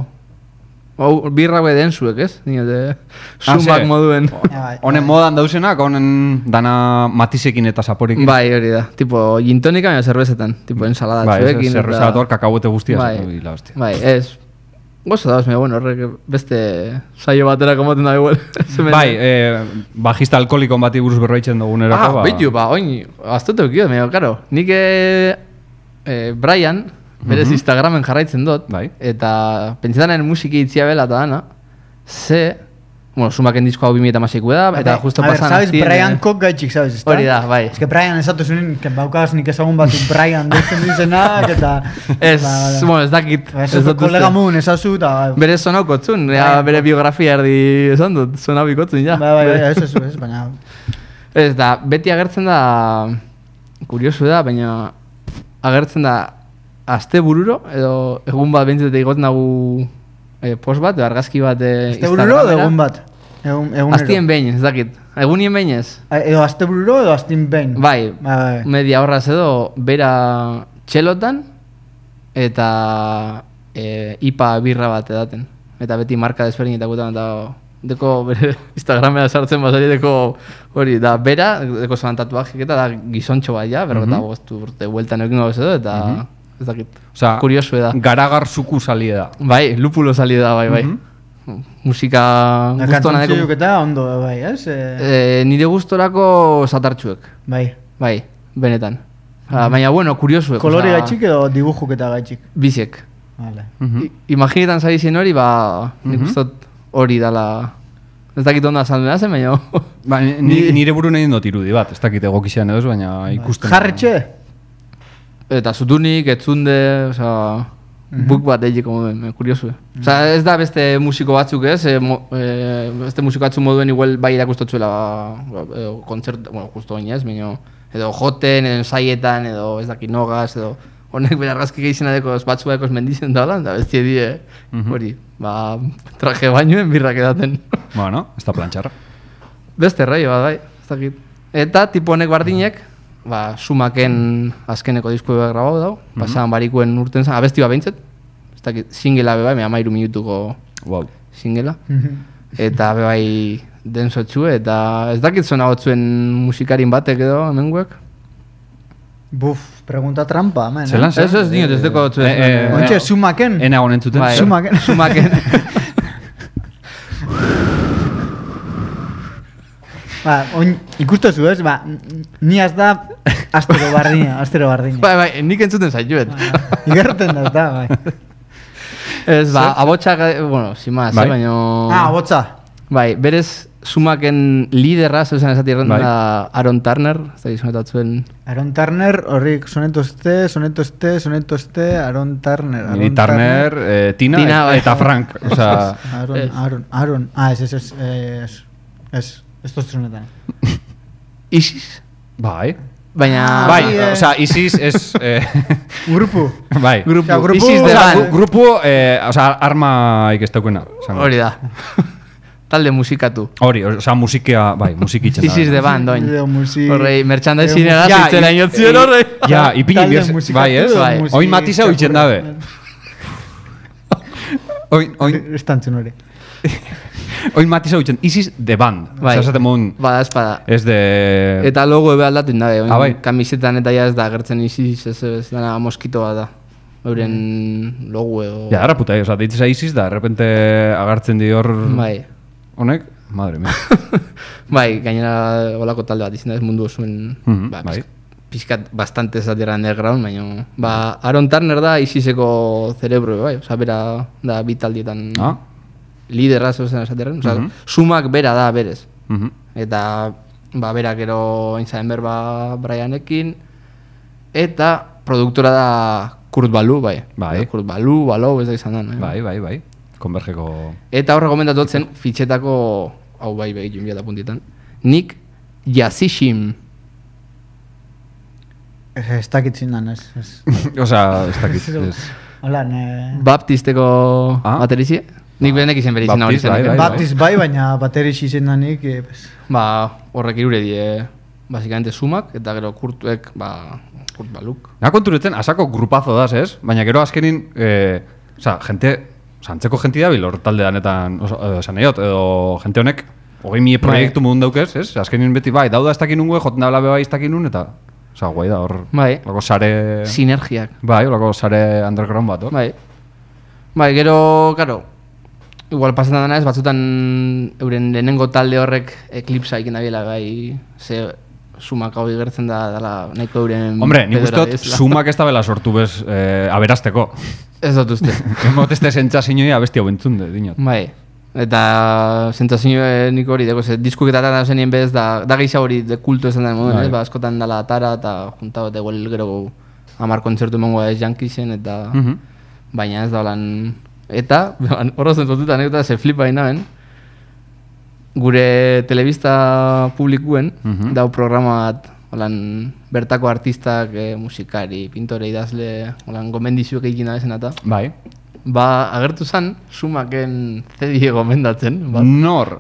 Hau, birra be den zuek, ez? Nire, Ah, sumak ze? moduen. Bai, Honen bai. modan dauzenak, honen dana matizekin eta zaporekin. Bai, hori da. Tipo, gintonika baina zerbezetan. Tipo, ensalada Bai, txuekin. zerreza bat hor kakabote guztia. Bai, bai. La hostia. bai, ez. Gozo dauz, me, bueno, horrek beste saio batera komoten da igual. Bai, eh, bajista alkoholikon bati buruz berroitzen dugunerako. Ah, bitu, ba, oin, aztote eukio, meio, karo. Nik eh, eh, Brian, berez Instagramen jarraitzen dut, Bai. eta pentsetanen musiki itzia bela eta dana, ze, bueno, sumaken disko hau bi mila hamaseiko da, eta justo A ver, pasan ¿sabes? aztien, Brian eh, Cook gaitxik, ¿sabes? ezta? Hori da, bai. Es que Brian esatu zunin, que baukaz nik ezagun bat Brian deitzen dizenak, eta... Ez, Ba, ba, ba. bueno, ez dakit. Ba, ez Ez dut kolega uste. mun ezazu, eta... Bere sonauko tzun, ja, Bai. bere biografia erdi esan dut, sonau ikotzun, ja. Ba, bai, bai, ez, ez, ez, baina... Ez da, beti agertzen da, kuriosu da, baina agertzen da aste bururo, edo egun bat bentsetek igoten dugu eh, post bat, edo argazki bat eh, Azte bururo edo egun bat? Egun, egunero. Aztien behin, ez dakit. Egunien behin ez? A- Edo azte bururo edo aztin behin? Bai, Bai, bai. media horraz edo, bera txelotan, eta e, ipa birra bat edaten. Eta beti marka desberdinetakutan, eta deko bere Instagramea sartzen basari deko hori, da bera, deko zoan tatuajik eta da gizontxo bat ja, berrota mm -hmm. urte bueltan eukin gauz edo, eta ez dakit. Osea, Kuriosu da. garagar zuku salie da. Bai, lupulo sali da, bai, bai. Mhm. Musika Da, guztuana kantzontziluk deko. eta ondo, bai, ez? Eh, E, nire gustorako satartxuek. bai. Bai, benetan. Ah, baina, bueno, kuriosuek. Kolori osea, gaitxik edo dibujuk eta gaitxik? Bizek. Vale. Mhm. I- Imaginetan zabizien hori, ba, nik Mhm. ustot hori dala... Ez dakit onda azaldu nazen, baina... Ba, ni, Ni- nire buru nahi dut irudi bat, ez dakit egokixean edo ez, baina ikusten. Jarretxe? Eta zutunik, etzunde, osea... Buk bat egiko moduen, kuriosu. Osea, ez da beste musiko batzuk ez, e, mo, e, beste musiko batzuk moduen igual bai irakustotzuela ba, edo kontzert, bueno, justo baina ez, baina edo joten, edo ensaietan, edo ez dakit nogaz, edo honek bere argazki gehizena deko batzu baikoz mendizen da, da bestie die, hori, ba, traje bainoen birrak edaten. Bueno, ez da plantxarra. Beste errai bat, bai, ez dakit. Eta tipo honek bardinek, ba, sumaken azkeneko disko ebe grabau dau, pasaban barikuen urten zan, abesti bat behintzet, ez dakit, singela be bai, me amairu minutuko Wow. singela, eta be bai densotxu, eta ez dakit zona hotzuen musikarin batek edo, hemenguek. Buf, pregunta trampa, men. Zelan, eh? Ez ez dinot ez deko hotzuen. Eh, eh, Ontxe, sumaken? Ena honen zuten. Bai, Sumaken. Sumaken. Ba, oin, ikustezu ez, ba, ni az da astero bardina, astero bardina. Bai, bai, nik entzuten zaituet. Igerten da, ez da, bai. Ez, ba, abotxak, bueno, sin más, Bai. eh, baino... Ah, botza. Bai, berez Sumaken liderra, zeuzen esatirren Bai. da Aaron Turner, ez da gizonetat Aaron Turner, horrik soneto este, soneto este, soneto este, Aaron Turner. Ni Aaron Turner, eh, Tina, Tina, eta, bai. eta Frank. O sea, Aaron, Ez. Aaron, Aaron. Ah, ez, ez, ez, ez, ez, ez toztu sonetan. Isis. bai. Baina... Bai, eh. o sea, ISIS es... Eh, Grupu. bai. Grupo, Osea, grupo- Isis O de sea, band. gru- grupo, eh, o sea, arma ikesteukena. Hori da. Talde musikatu. Hori, o sea, musikia, bai, musikitzen Isis de band, oin. De musik- Horrei, merchandising Eh, egaz ja, itzela i- inotzion i- horrei. Ja, ipini Talde bies, musikatu bai, ez? edo Bai. musik- Oin matiza huitzen dabe. Oin, oin, Estantzen hori. oin matiza huitzen, ISIS de band. Bai. Osa, esaten mun, Bada, espada. ez de... Eta logo ebe aldatu indabe, oin Ah, bai. kamisetan eta ja ez da agertzen Isis, ez, ez dana moskitoa da. Euren logo edo... Ja, erra puta, oza, deitzeza ISIS da, de repente agartzen di hor... Bai. Honek, madre mia. Bai, gainera olako talde bat izan da ez mundu osuen, Mhm, ba, bai. pizk- pizkat bastante zatera underground, baina... Ba, Aaron Turner da Isiseko cerebro, bai, oza, bera da bi taldietan Ah? liderra zeuzen esaterren, oza, Mhm. sumak bera da berez. Mhm. Eta, ba, berak gero aintzaren berba Brianekin, eta produktora da Kurt Balu, bai. Bai. Kurt Balu, Balu, ez da izan da, no? Bai, bai, bai. Konbergeko... Eta horre gomendatu zen, fitxetako, hau bai, bai, junbia da puntietan, Nick Yazishim. Ez, ez dakit zindan, ez, ez. Osa, ez dakit, ez... Hola, ne... Baptisteko Ah. baterizie. Nik benek izen bere izena hori Baptist, zen. bai, eh? bai. Baptist bai, baina bateriz izendanik, eh, pues, Ba, horrek irure die, basikamente sumak, eta gero kurtuek, ba, Kurt Baluk. Na konturetzen, asako grupazo daz, ez? Baina gero azkenin, eh, oza, gente, oza, antzeko jenti da bilor talde danetan, oso, edo, esan nahiot, edo jente honek, hogei mila proiektu Bai. modun daukez, ez? Azkenin beti, bai, dauda ez dakin nungue, joten da bebe bai ez dakin nun, eta, oza, guai da, hor, Bai. lako sare, Sinergiak. bai, lako sare underground bat, hor? Bai. Bai, gero, karo, igual pasatzen dena ez, batzutan euren lehenengo talde horrek eklipsa ikin dabiela, bai, ze sumak hau igertzen da, dala nahiko euren... Hombre, nik pedora ustot, bezala. sumak ez da bela sortu bez eh, aberazteko. Ez dut uste. Emoteste sentsazioa abesti hau entzun de, dinot. Bai. Eta sentsazio nik hori dago, ze diskuk eta tara zenien bez da, da geisha hori de kultu esan da moden, Bai. ez? Ba, askotan dala atara eta junta bat egual gero hamar kontzertu emango ez Yankisen eta... Mhm. Baina ez da lan... Eta, horro zentotuta anekdota ze flipa inaben, gure telebista publikuen, Mhm. dau programa bat, holan, bertako artistak, eh, musikari, pintore, idazle, holan, gomendizuek egin da eta Bai. ba, agertu zan, sumaken zedi gomendatzen, ba. Nor.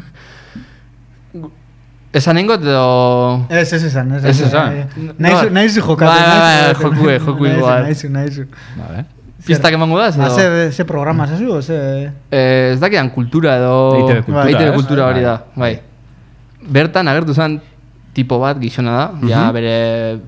Esan engot edo... ez, ez esan, ez Ez esan. Naizu, naizu jokatu. Bai, bai, bai, naizu jokatu. jokue, jokue Naizu, igual. Naizu, naizu. Vale. Pistak emango da, edo? Ah, ze, ze programa zazu, o ze... Eh, ez dakidan kultura edo... E I Te Be kultura, E I Te Be ez? kultura hori Bai. da, bai. Bertan agertu zen tipo bat gizona da, ja Mhm. bere...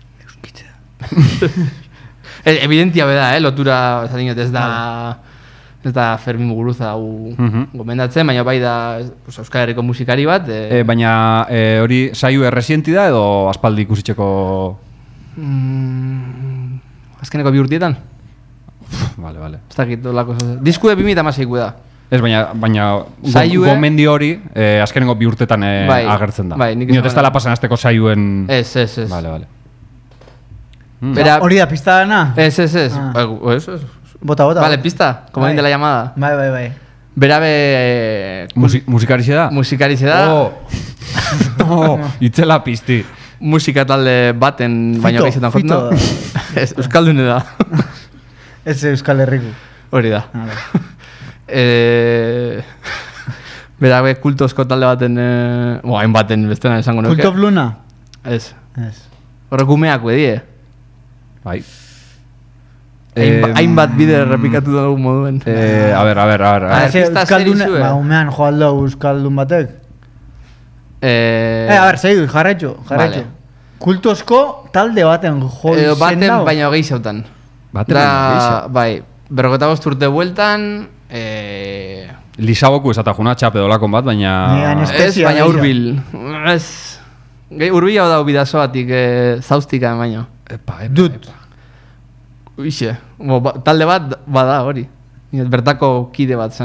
E- Evidentia beda, eh, lotura, esan dinot, ez da... Ez da Fermin Muguruza hau Mhm. gomendatzen, baina bai da pues, Euskal Herriko musikari bat. Eh, E, baina e, hori saio erresienti da edo aspaldi ikusitzeko... mm, azkeneko bi urtietan? Vale, vale. Ez dakit, olako... Diskue bi mila hamaseiko da. Ez, baina, baina go- Saiue- gomendi hori e, azkenengo bi urtetan e, Bai, agertzen da. bai, nik Niot esan ez dela behar. pasan azteko saioen... Ez, ez, ez. Vale, vale. Bera... Hori da pista dana? Ez, ez, ez. Ah. Ba, ez, ez. Bota, bota. Vale, pista, como Bai. de la llamada. Bai, bai, bai. Bera be... eh, Musi musikarixe da? musikarize da, Oh. oh, itzela pizti. musika talde baten baino Fito, gaizetan Fito jotzen da. Ez, Euskaldune da. Ez Euskal Herriku. Hori da. Ah, bai. Eh, Bera be kultozko talde baten, eh, bo, hainbaten bestena esango nuke. Cult of Luna? Ez. Ez. Horrek umeak bedie. Bai. Hainba- Em, Hainbat bide errepikatu dugu moduen. Eh, a ber, a ber, a ber. Ah, A Ez, ber. pista Euskaldun, zer dizue? ba, umean joaldo Euskaldun batek. Eh, Eh, a ber, segidu, jarraitxo, jarraitxo. Vale. Kultozko talde baten jo edo izen baten dau. baino gehiagotan. Baten Da, baino gehiago. bai, berrogeta bost urte bueltan, eh, Lisaboku esata juna txape dolakon bat, baina... Ni anestesia. ez, baina gehia. hurbil. Ez, gehi hurbil hau dau bidazoatik, eh, zauztika baino. Epa, epa, Dut. epa. Uixe, bo, ba, talde bat bada hori. Bertako kide bat zen.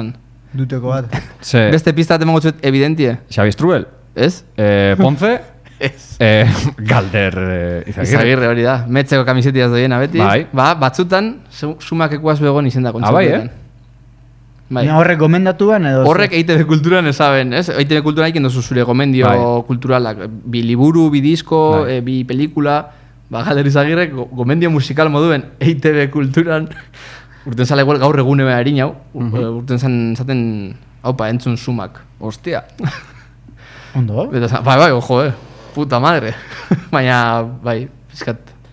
duteko bat. Ze, Beste pista bat emango zuet evidentie. Xabi Strubel, Ez? eh, Ponce, Ez. eh, Galder eh, Izagirre. Izagirre hori da. Metzeko kamisetiaz doiena beti. Bai. Ba, batzutan, su- sumak ekuaz begon izen da Ah, bai, eh? Bai. Baina horrek gomendatu ben edo... Horrek E I T B kulturan esaben, ez? E I T B kulturan iken dozu zure gomendio Bai. kulturalak. Bi liburu, bi disko, Bai. e, bi pelikula, ba, Galder Izagirrek go- gomendio musikal moduen E I T B kulturan, urten zala igual gaur egune beha erin hau, Mhm. urten zan zaten, haupa, entzun sumak. Ostia. Ondo? Eta, zan- bai, bai, ojo, eh, puta madre. Baina, bai, pizkat.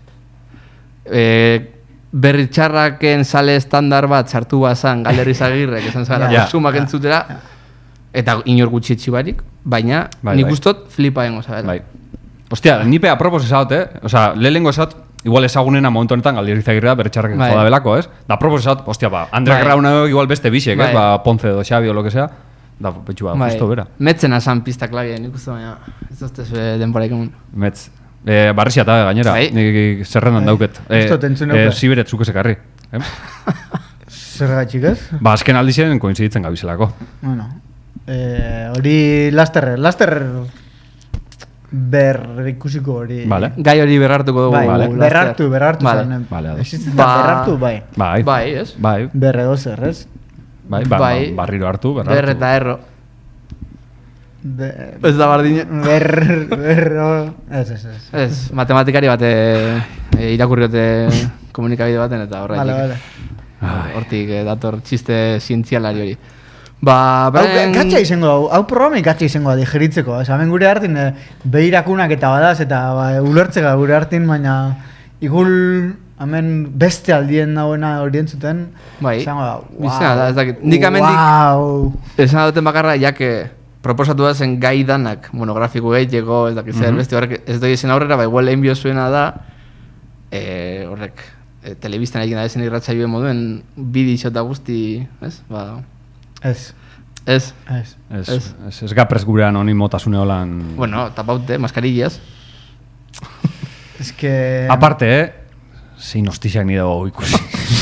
E, berri txarraken sale estandar bat sartu bazan Galder Izagirrek, esan zara, Ja. sumak entzutera, eta inor gutxi etxi barik, baina Bai, nik bai. ustot flipa engo zabela. Bai. Ostia, nipe apropos esat, eh? Osa, lehenengo esat, igual ezagunena momentu honetan Galder Izagirrea bertxarrak Bai. joda belako, ez? Da apropos esat, ostia, ba, Andre Bai. Grauna igual beste bisek, ez? Bai. Ba, Ponce edo Xabi o lo que sea. Da, betxu, ba, Bai. justo bera. Metzena zan pista klabia, nik uste baina, ez doztez denboraik egun. Metz. Eh, barrixia eta gainera, Bai. nik zerrendan Bai. dauket. Ez dut entzun eh, neuke. Siberet zuke sekarri. Eh? Zergatik ez? Ba, azken aldizien koinziditzen gabizelako. Bueno, eh, hori laster, laster ber ikusiko hori. Vale. Gai hori berrartuko dugu. Bai, Vale. laster. berrartu, berrartu Vale. zen. Vale, ados. Existitzen da Ba- berrartu, bai. Bai. Bai, ez? Bai. Berre edo zer, ez? Bai, ba, Bai. ba, barriro hartu, berrartu. Ber eta erro. Ber... Ez da bardine. Ber... Berro... Ez, ez, ez. Ez, matematikari bat e, e, irakurriote komunikabide baten eta horretik. Vale, vale. Ai. Hortik eh, dator txiste zientzialari hori. Ba, Hau, baren... gatxa izango da, hau programa gatxa izango da digeritzeko. Ez, hemen gure hartin eh, behirakunak eta badaz eta ba, ulertzeka gure hartin, baina igul hemen beste aldien dagoena hori entzuten. Bai. Izango da, Izena da, ez dakit. Nik hemendik- Wow. Esan duten bakarra, jake proposatu da zen gai danak monografiko gehiago, ez dakit zer, Mhm. beste horrek ez doi izen aurrera, ba igual lehen biozuena da, e, horrek, e, telebistan egin da ezen irratsaioen moduen, bidixo eta guzti, ez? Ba, Ez, ez, ez. Ez, Ez. ez, ez gaprez gurean honi motasune holan... bueno, tapaute, mascarillas. Ez que... Aparte, eh? Zein hostixak nire dago ikusi.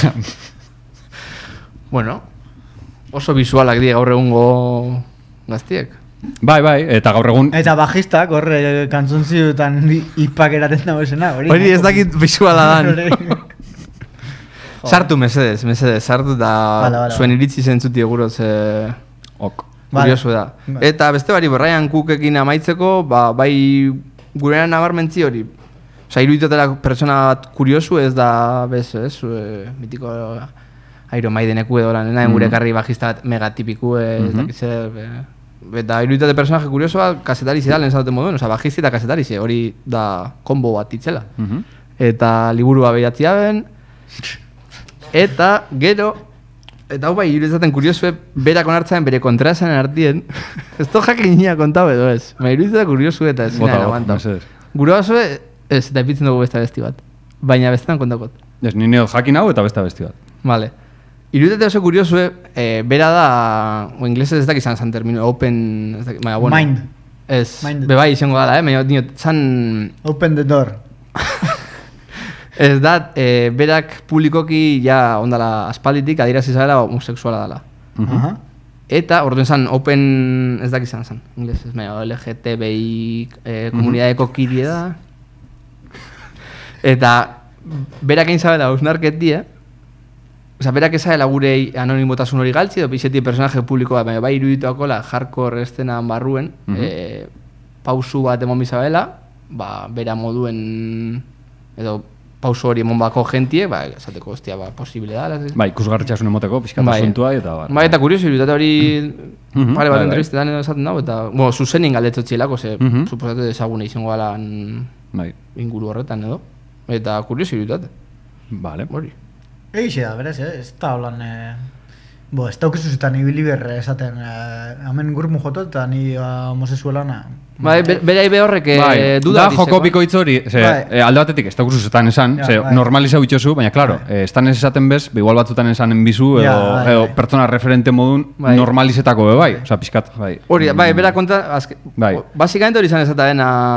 Bueno, oso visualak die gaur egungo gaztiek. Bai, bai, eta gaur egun... Eta bajistak, horre, kantzontzioetan ipak eraten dago esena, hori. Hori ez dakit visuala dan. Hori. Sartu mesedez, mesedez, sartu eta Bale, bale, zuen iritzi zentzuti eguruz e, Ok. Vale. kuriosu da. Vale. Eta beste bari, Brian Cookekin amaitzeko, ba, bai gurean nabarmentzi hori. Osa, iruditatela pertsona bat kuriosu ez da, bez, ez, e, mitiko Iron Maideneku edo lan, nahen gure Mhm. karri bajista bat megatipiku, ez Mhm. dakit zer, e, eta iruditate personaje kurioso bat kasetari zidal lehen zaten moduen, osa, bajisti eta kasetari ze, hori da kombo bat itzela. Mhm. Eta liburua behiatzia ben, eta gero, eta hau bai, irudizaten kuriosue, berak onartzen bere kontraesanen artien, ez to jakin nia kontau edo ez, ma irudizaten kuriosu eta ez Bota, zina bota, aguantau. mesedez. Gure basue, ez, eta epitzen dugu beste besti bat, baina bestetan kontakot. Ez, ni nio jakin hau eta beste besti bat. Vale. Iruditate oso kuriosue, eh, bera da, o inglesez ez dakizan zan termino, open, ez dakit, baina, bueno. Mind. Ez, Minded. bebai izango dala, eh, baina, diot, zan, Open the door. ez da, e, berak publikoki ja ondala aspalditik adierazi zara homosexuala dela. Mhm. Aha. Eta orduan zan open, ez dakizan zan, inglez, ez baina L G T B I e, komunidadeko kidie da. Eta berak egin zabela ausnarketia, Osa, berak ezadela gure anonimotasun hori galtzi, edo pixeti personaje publikoa, baina bai irudituakola hardcore estenan barruen, Mhm. e, pausu bat emon bizabela, ba, bera moduen, edo pausu hori emon bako jentie, ba, esateko, ostia, ba, posible da. Las... Bai, ikusgarritxasun emoteko, pixkata Bai. asuntua eta bar. Bai, eta kurioso, iruditate hori Mhm, pare bai, bat bai. entrevistetan edo esaten dago, eta, bueno, zuzenin galdetzotxilako, ze, Mhm. suposatu ezagune izango galan Bai, inguru horretan edo. Eta kurioso iruditate, vale. hori. Egixe da, berez, eh? Ez da holan... Eh... Bo, ez daukizuzetan ibili berre esaten... Eh, hemen gurmu jotot eta ni uh, homosexualana... Bai, be- bera ibe horrek eh, Bai, duda da joko bikoitz hori, ze, Bai. eh, alde batetik ez daukuzu zetan esan, Ja, ze bai. normalizau itxosu, baina klaro, eh, estan ez esaten bez, be igual batzutan esanen bizu, edo, Ja, bai, edo bai. pertsona referente modun Bai. normalizetako be bai, oza, pixkat, bai. Hori, bai, bera konta, azke, Bai. o- basikamente hori izan ezata dena,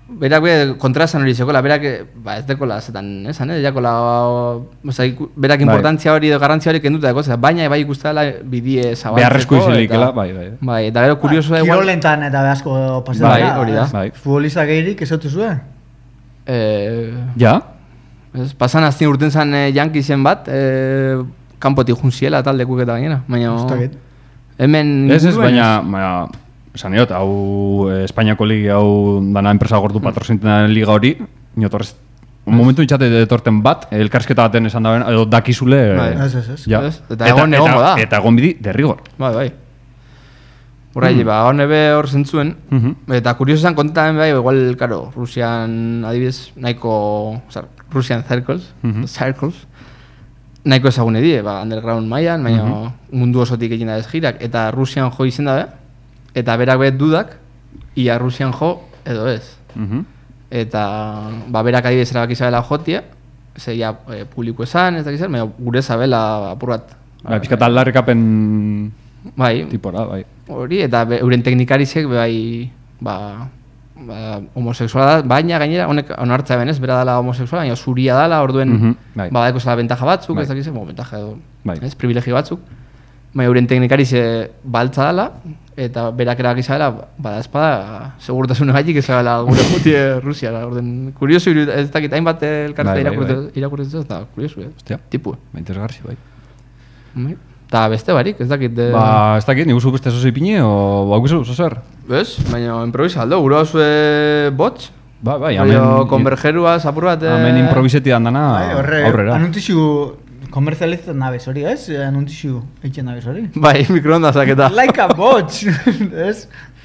berak be kontrasan hori zekola, berak ba ez dekola zetan, esan, eh, jakola, osea, berak importantzia hori edo garrantzia hori kenduta dago, bai bai ikustela bidie zabaltzeko. Beharrezko izilikela, bai, bai. Bai, eta gero kurioso da igual. Kirolentan eta asko pasatzen Bai, hori da. Bai. Futbolista gehirik ez otu zuen? Eh, Ja? ez, pasan azten urten zan eh, Yankeesen bat, eh, kanpotik junziela taldekuk eta gainera, baina hemen Ez ez, baina, baina esan diot, hau eh, Espainiako liga hau dana enpresa gordu patrozinten liga hori, inotorrez, un momentu itxate etorten bat, elkarsketa baten esan daben, edo dakizule... Bai. Ez, ez, ez. Ja. Ez, eta egon egongo da. Eta egon bidi, derrigor. Bai, bai. Horai, mm. ba, hone be hor zentzuen, Mhm. eta kurioso zen kontatzen bai, igual, karo, Rusian, adibidez, nahiko, oza, Rusian Circles, Mhm. Circles, nahiko ezagune die, ba, underground mailan, baina Mhm. mundu osotik egin da ez girak, eta Rusian jo izen dabe, eta berak bet dudak, ia Rusian jo edo ez. Mhm. Eta, ba, berak adibidez erabaki zabela jotia, ze ja e, publiko esan, ez dakiz, baina gure zabela apur bat. Bai, pixkat aldarrikapen Bai, tipora, bai. hori, eta be, euren teknikarizek bai, ba, ba, homosexuala da, baina gainera, honek onartza benez, bera dela homosexuala, baina zuria dela, orduen, Mhm, bai. ba, daiko zela bentaja batzuk, Bai. ez dakiz, bo, bentaja edo, Bai. ez, privilegio batzuk, baina euren teknikarize baltza dela, eta berak erabaki zabela, bada espada, segurtasune gaitik ez zabela gure mutie Rusiara, orden, kurioso, iru- ez dakit, hainbat elkarreta Bai, bai, irakurtzen irakurtzen eta kurioso, eh? Ostia, Tipu, ba, interesgarri, bai. bai. Eta beste barik, ez dakit... eh, Ba, ez dakit, niguzu beste zozo ipini, o ba, guzu, zozer? Ez, baina improvisa aldo, gure zue botx, Ba, bai, baina konvergeruaz apur bat... eh, Hemen improviseti dana Bai, horre, aurrera. anuntixu komerzializatzen nabez hori, ez? Anuntixu eitzen nabez hori. Bai, mikroondazak eta... Like a botch, ez?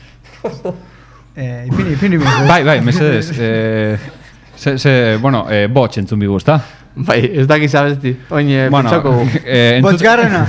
Eh, ipini, ipini, ipini. Bai, bai, mesedez. eh, se, se, bueno, eh, botx entzun bigu, ezta? Bai, ez dakiz abesti. Oin, eh, Bueno, pentsako... eh, entzut- Botch garrena.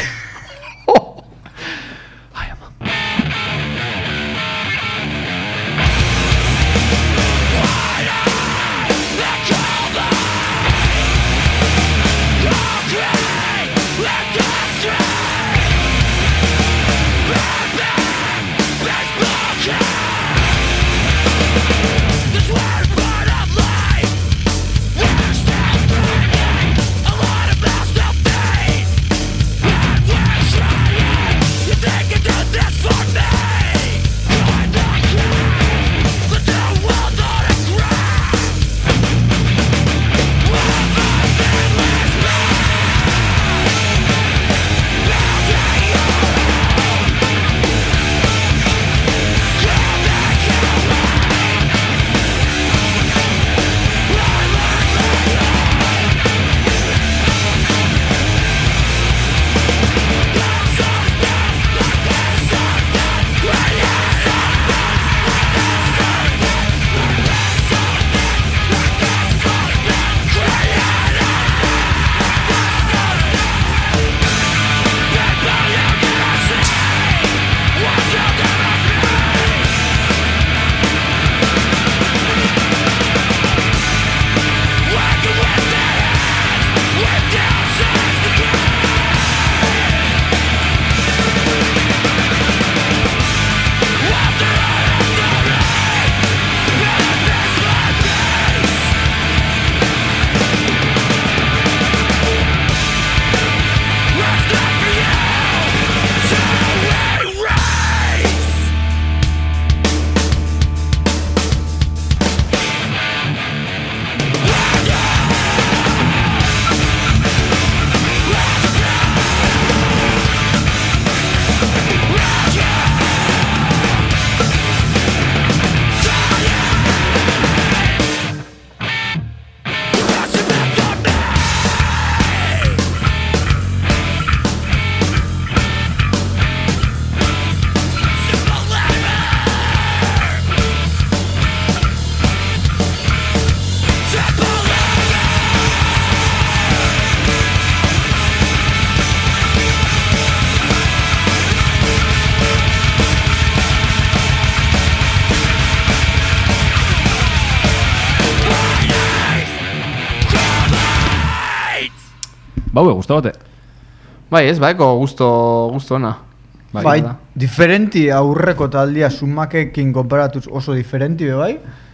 Bau, gustu bate. Bai, ez, baiko gusto, gusto ona. Bai, Bai, da. diferenti aurreko taldia sumakekin konparatuz oso diferenti be bai.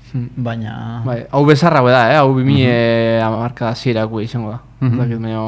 baina... Bai, hau bezarra da, eh? Hau bimi hamarka hasierako izango da. Ez dakit, baina...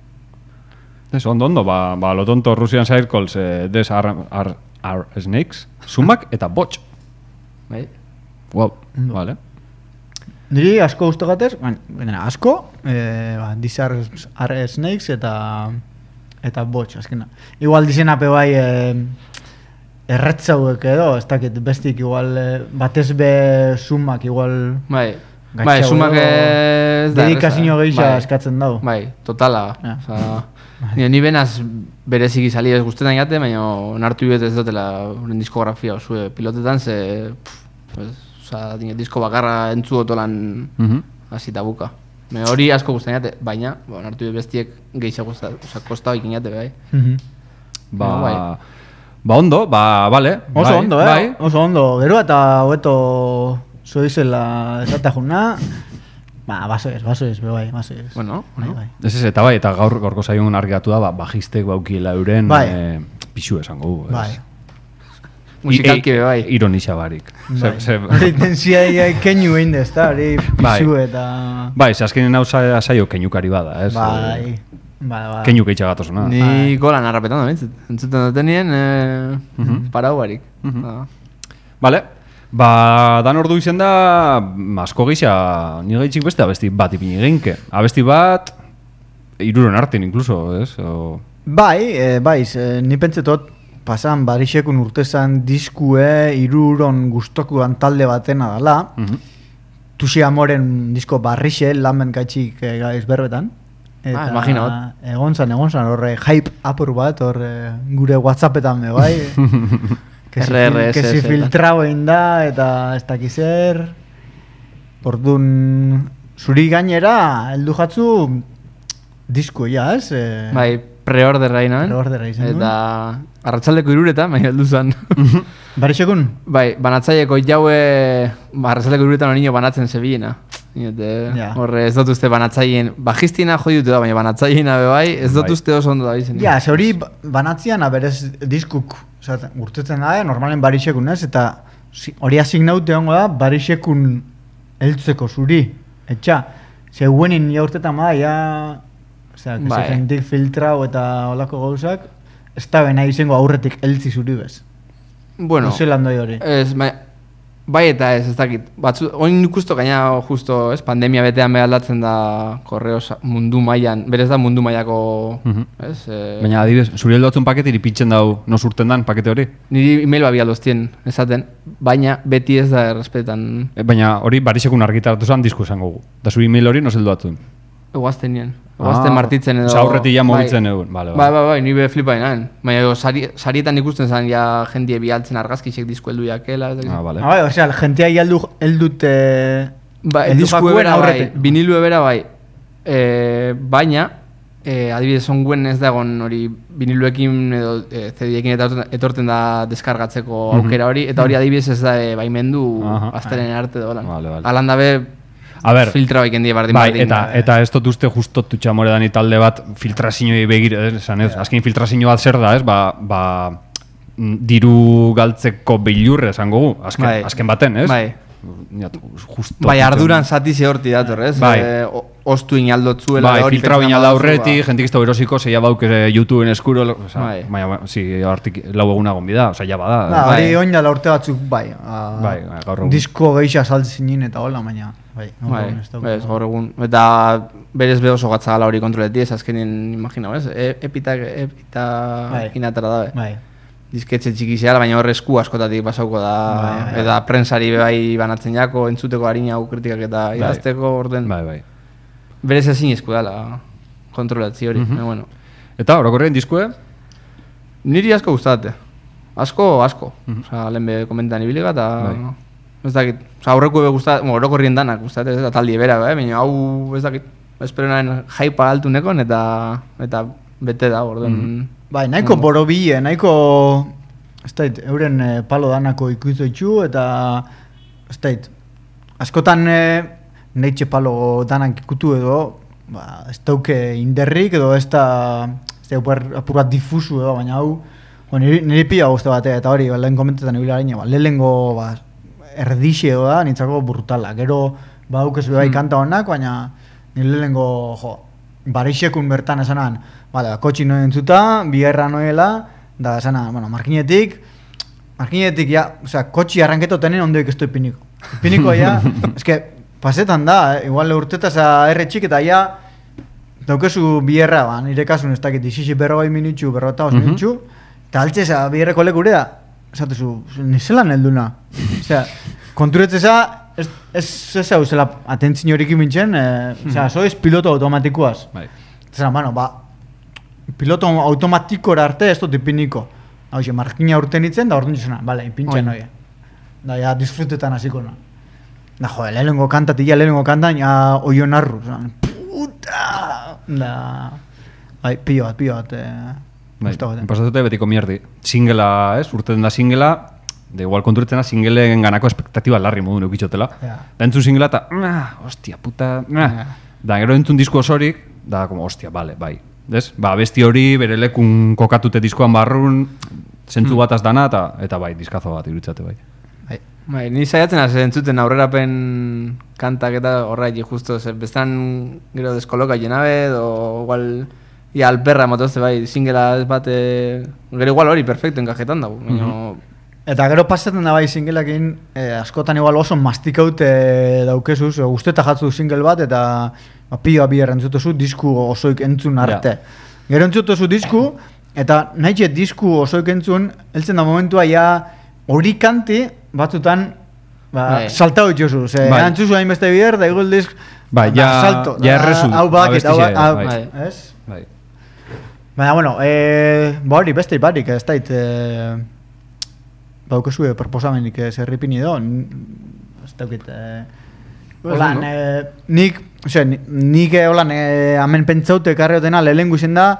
Ez, ondo, ondo, ba, ba lo tonto Russian Circles, eh, des are, are, are snakes, sumak eta botx. Bai. Wow, vale. Niri asko gustogatez, baina asko, eh, ba, These are, are snakes eta eta botx, azkena. Igual dizenape bai eh, erretzauek edo, ez dakit bestik igual eh, batez be sumak igual... Bai, bai, sumak ez da... Dedikazio gehiago eskatzen dau. Bai, totala. Ja. Osa, ni, ni benaz bereziki sali ez guztetan jate, baina onartu bidez ez dutela uren diskografia oso pilotetan, ze... Pff, pues, osa, dine, disko bakarra entzu otolan hasita buka. Me hori asko guztetan jate, baina, ba, onartu bidez bestiek gehiago kosta ikin jate, bai. Ba... Bai. Ba ondo, ba, bale. Oso bai, ondo, eh? Bai. Oso ondo. Gero eta hobeto zoizela esata juna, ba, baso ez, baso ez, bai, baso ez. Bueno, bai, bai. Ez ez, eta bai, eta gaur gorko zaion argatu da, ba, bajistek baukiela euren Bai. eh, pixu esango gu. Bai. musikalki be bai. Ironisa barik. Bai. Hori tensia keinu egin dez, eta hori pizu eta... Bai, ze azkenean hau saio keinukari bada, ez? Bai. Bai, bai. Keinu keitxa gatosuna. Ni golan harrapetan da, entzuten dutenien, eh, parau barik. Vale. Ba, dan ordu izen da, asko gisa, nire gaitxik beste abesti bat ipini eginke. Abesti bat, iruron artin, incluso, ez? O... Bai, e, bai, e, ni pentsetot, pasan barixekun urtezan diskue iruron gustokuan talde batena dala. Uh-huh. Tusi Amoren disko barrixe, lamen gaitxik e, gaiz berbetan. Eta ah, imagina bat. Egon zan, egon zan, horre hype apur bat, horre gure WhatsAppetan me bai. Que si, que si filtrao egin da, eta ez dakiz zer. Orduan, zuri gainera, heldu jatzu disko ja, ez? E... Bai, preorderra inan. Preorderra izan duen. Eta arratsaldeko iruretan, bai, heldu zan. Barixekun? Bai, banatzaieko jaue, ba, arratsaldeko iruretan hori banatzen zebilena. Ja. Horre, ez dut uste banatzaien, bajistina jodi dute da, baina banatzaiena be bai, ez dut uste oso ondo da bizen. Ja, ze hori banatzian aberez diskuk, oza, urtetzen da, normalen barixekun ez, eta hori asignaute hongo da, barixekun heltzeko zuri, etxa, ze guenin ja urtetan ma, ja, oza, que bai. Se jentik filtrau eta olako gauzak, ez da bena izango aurretik heltzi zuri bez. Bueno, no zelan doi hori. Ez, bai, bai eta ez, ez dakit. Batzu, oin ikusto gaina justo, ez, pandemia betean behaldatzen da korreos mundu mailan, berez da mundu mailako, uh-huh. ez? E... Baina adibidez, zuri heldotzen pakete iripitzen dau, no surten dan pakete hori? Niri email babi aldoztien, esaten, baina beti ez da errespetan. E, baina hori barisekun argitaratu zan disko esango gu. Da zuri email hori no zeldoatzen? Egoazten nien. Egoazten ah, martitzen edo... Zaurretik ja mogitzen egun. Vale, bai, bai, bai, ni be flipa inan. Baina sari, sarietan ikusten zen ja jendie bialtzen argazkixek disko heldu jakela. Ah, vale. Ah, bai, osea, jentia heldu heldut... Ba, disko ebera bai, binilu ebera bai. E, baina, e, adibidez onguen ez da egon hori biniluekin edo e, C D-ekin etorten da deskargatzeko aukera hori, eta hori adibidez ez da e, baimendu azteren arte dolan. Vale, vale. Alan dabe... A ber, filtra baiken die bardin bai, bardin. Eta, eta ez dut uste justo Tutxamore dani talde bat filtrazioi begir, esan ez, azken filtrazio bat zer da, ez, ba, ba diru galtzeko bilurre esango gu, azken, bai. Azken baten, ez? Bai. Justo, bai, arduran zati ze horti dator, ez? Bai. E, ostu inaldotzuela. Bai, filtrau inalda aurretik, jentik ez da erosiko, zeia bauk YouTubeen eskuro, oza, bai. Baina, si, artik lau eguna gonbida, oza, ja bada. Da, hori bai. Oin dala urte batzuk, bai. A, bai, gaur egun. Disko geisha saltzinin eta hola, baina, bai. Bai, bai, gaur egun. Eta berez be oso gatzagala hori kontroleti, ez azkenin, imaginau, ez? E, epita, epita bai. Inatara dabe. Bai. Dizketxe txikixeala, baina horre esku askotatik pasauko da, bai, bai, eta bai. Prensari bai banatzen jako, entzuteko harina hau kritikak eta bai. Idazteko orden. Bai, bai. Berez ezin esku dela kontrolatzi hori, uh-huh. bueno. Eta orokorrean diskue? Niri asko gustate. Asko, asko. Uh-huh. Osa, lehen be komentan ibiliga eta... Bai. Ez dakit. Osa, aurreko be gustate, bueno, orokorrien danak gustate, eta taldi ebera, eh? Baina hau, ez dakit. Esperenaren jaipa altu nekon eta eta bete da, orduan... Uh-huh. Bai, nahiko mm. borobile, nahiko... Ez dait, euren e, palo danako ikuizu itxu, eta... Ez dait, askotan e, neitxe palo danak ikutu edo, ba, ez dauke inderrik edo ez da... Ez da, apur bat difusu edo, baina hau... Niri, niri pila guzti batea, eta hori, lehen komentetan ebila harina, ba, lehengo... Ba, erdixeo da, nintzako brutala. Gero, badaukezu bai kanta honak, baina nire lehenko, jo, barixekun bertan esanan, bale, kotxi noen entzuta, biherra noela, da esanan, bueno, markinetik, markinetik, ja, osea, kotxi arranketo tenen ondoik esto ipiniko. Ipiniko, ja, eske, pasetan da, eh? Igual urtetaz erre txik eta ja, daukezu biherra, ba, nire kasun ez dakit, isisi berrogei minutxu, berrota os minutxu, eta altxeza biherreko lekure da, esatezu, nizelan helduna. Osea, konturetzeza, ez, ez, ez hau zela atentzin horik imintzen, eh, osea, sois piloto automatikoaz. Bai. Zera, bueno, ba, piloto automatikora arte ez dut ipiniko. Hau xe, markina urten itzen, da orduan izena, bale, ipintzen hori. Da, ja, disfrutetan hasiko na. Da, jo, lehenengo kantatik, ja, lehenengo kantan, ja, oio narru. Puta! Da, bai, pilo bat, pilo bat, eh, Bai, gustatzen. pasatute betiko mierdi. Singela, ez, urteten da singela, de igual konturetzena singelen ganako espektatiba larri modu neukitxotela. Ja. Da entzun singela eta, ah, hostia, puta, ah. Da gero entzun disko osorik, da, como, hostia, bale, bai. Ez? Ba, besti hori bere lekun kokatute diskoan barrun, zentzu Hmm. bataz dana, eta, eta bai, diskazo bat iruditzate bai. Bai. Bai, ni saiatzen hasi entzuten aurrerapen kantak eta horraiki justo, ze bestan gero deskoloka jenabe, edo igual ia alperra motozte bai, singela ez bate, gero igual hori perfecto enkajetan dago, baina Eta gero pasatzen da bai singleekin, eh, askotan igual oso mastikaut eh, daukezuz, e, guzteta jatzu single bat, eta ba, pioa biher entzutezu disku osoik entzun arte. Gero entzutezu disku, eta nahi disku osoik entzun, heltzen da momentua ja hori kanti batzutan ba, Bai. saltau itxozu. Ze, Bai. antzuzu hainbeste biher, da igual disk, Bai, da, ja- salto. ja da, errezu hau bakit, hau abestixe, hau- bai. ez? Bai. Baina, bueno, eh, ba hori, beste barik, ez dait, eh, baukezue proposamenik eh, zerripini do, n- ez daukit, eh, holan, no? eh, nik, ose, ni- nik eh, holan, eh, hemen pentsaute karreotena lehengu izen da,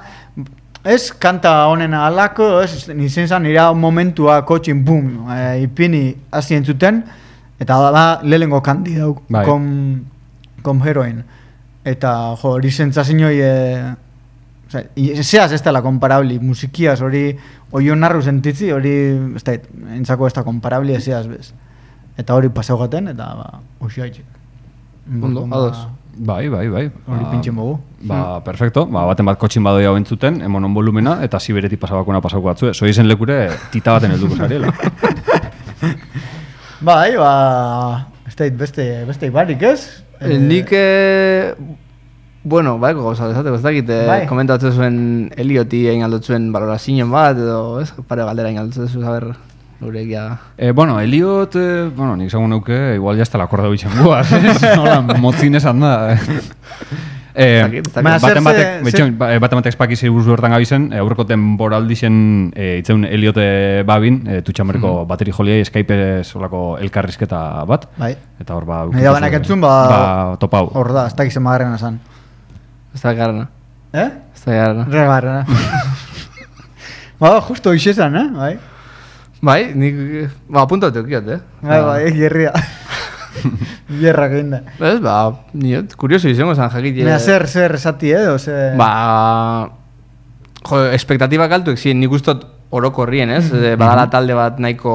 ez kanta honen alako, ez, nizen zan, nira momentua kotxin, bum, eh, ipini hasi entzuten, eta da, da lehengo kandi dauk, Bai. kom, kom heroin, eta, jo, hori zentzazinoi, eh, Osea, zeaz ez dela komparabli, musikiaz hori oio narru sentitzi, hori ez da, entzako ez da komparabli zeaz bez. Eta hori pasau gaten, eta ba, oxia itxik. Ondo, ados. Bai, bai, bai. Hori Ba, pintxen bogu. Ba, perfecto. Ba, baten bat kotxin badoi hau entzuten, emonon volumena, eta ziberetik pasabakona pasauko batzue. Soi izen lekure, tita baten helduko zariela. Bai, ba, ez da, beste, beste barik ez? Eh, nik, eh, bueno, bai, gauza desateko, ez dakit, eh, Bai. komentatzen zuen Elioti egin aldotzuen balorazioen bat, edo, ez, pare galdera egin aldotzen zuen, a ber, gurekia... Eh, bueno, Eliot, eh, bueno, nik zagun neuke, igual jazta la korda bitxen guaz, ez? Hola, motzin esan da. Eh, dakit, ez dakit. Baina zer baten ze- batek, zer- betxon, ba- baten batek espaki zer buruz bertan gabizen, eh, aurreko temporaldixen eh, itzeun Eliote babin, eh, tutxameriko bateri joliai Skype solako elkarrizketa bat. Bai. Eta hor ba... Nahi da banak entzun, ba, ba topau. hor da, ez da gizema garrena esan. Ez da garrana, Eh? ez da garrana. Re garrena. Ba, justo hoxe esan, eh? Bai, Bai, nik, ba, apuntatu ekiot, eh? bai, bai, gerria. Bierra gehinda. Ez, ba, niot, kurioso izango zan jakit. Mea zer, zer esati, eh? Ose... Ba, jo, espektatibak altuek ziren, nik ustot orokorrien, ez? Eh, Badala talde bat nahiko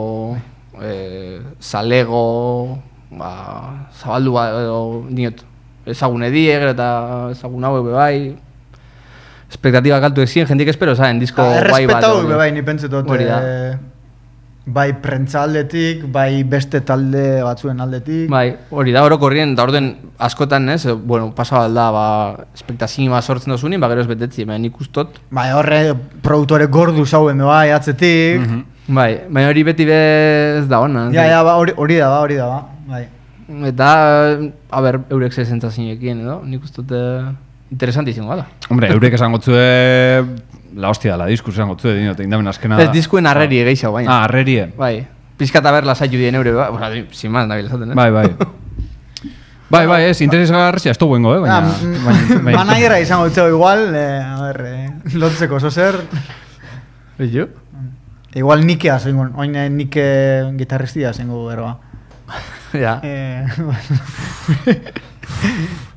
eh, zalego, ba, zabaldu bat, edo, niot, ezagun edie, gero eta ezagun hauek be bai. Espektatibak altuek ziren, jendik espero, zaten, disko Ah, guai bat. errespetau, edo- bai, ni pentsetot, Hori da. eh, bai prentza aldetik, bai beste talde batzuen aldetik. Bai, hori da, orokorrien, da orden askotan, ez, eh, bueno, pasa balda, ba, espektazio bat sortzen dozunin, ba, gero ez betetzi, baina nik ustot. Bai, horre produktore gordu zauen, bai, atzetik. Bai, baina hori beti bez da ona. Ja, ja, ba, hori, hori da, ba, hori da, ba. Bai. Eta, a ber, eurek ze sentsazioekin, edo? Nik uste dute interesanti izango gala. Hombre, eurek esan gotzue, la hostia da, la diskus esan gotzue, dinot, indamen azkena Ez diskuen arreri egeixau, baina. Ah, arrerie. Bai, pizkata ber lasaitu dien eure, ba, bueno, sin más, nabil esaten, eh? Bai, bai. Bai, bai, ez, interesgarria ez du buengo, eh? Baina, Ah, mm, baina, baina, manaiera izango ditzeu igual, eh, a ber, eh, lotzeko zozer. Jo? Igual nikea zengo, oin eh, nike gitarristia zengo berba. Ja. Eh,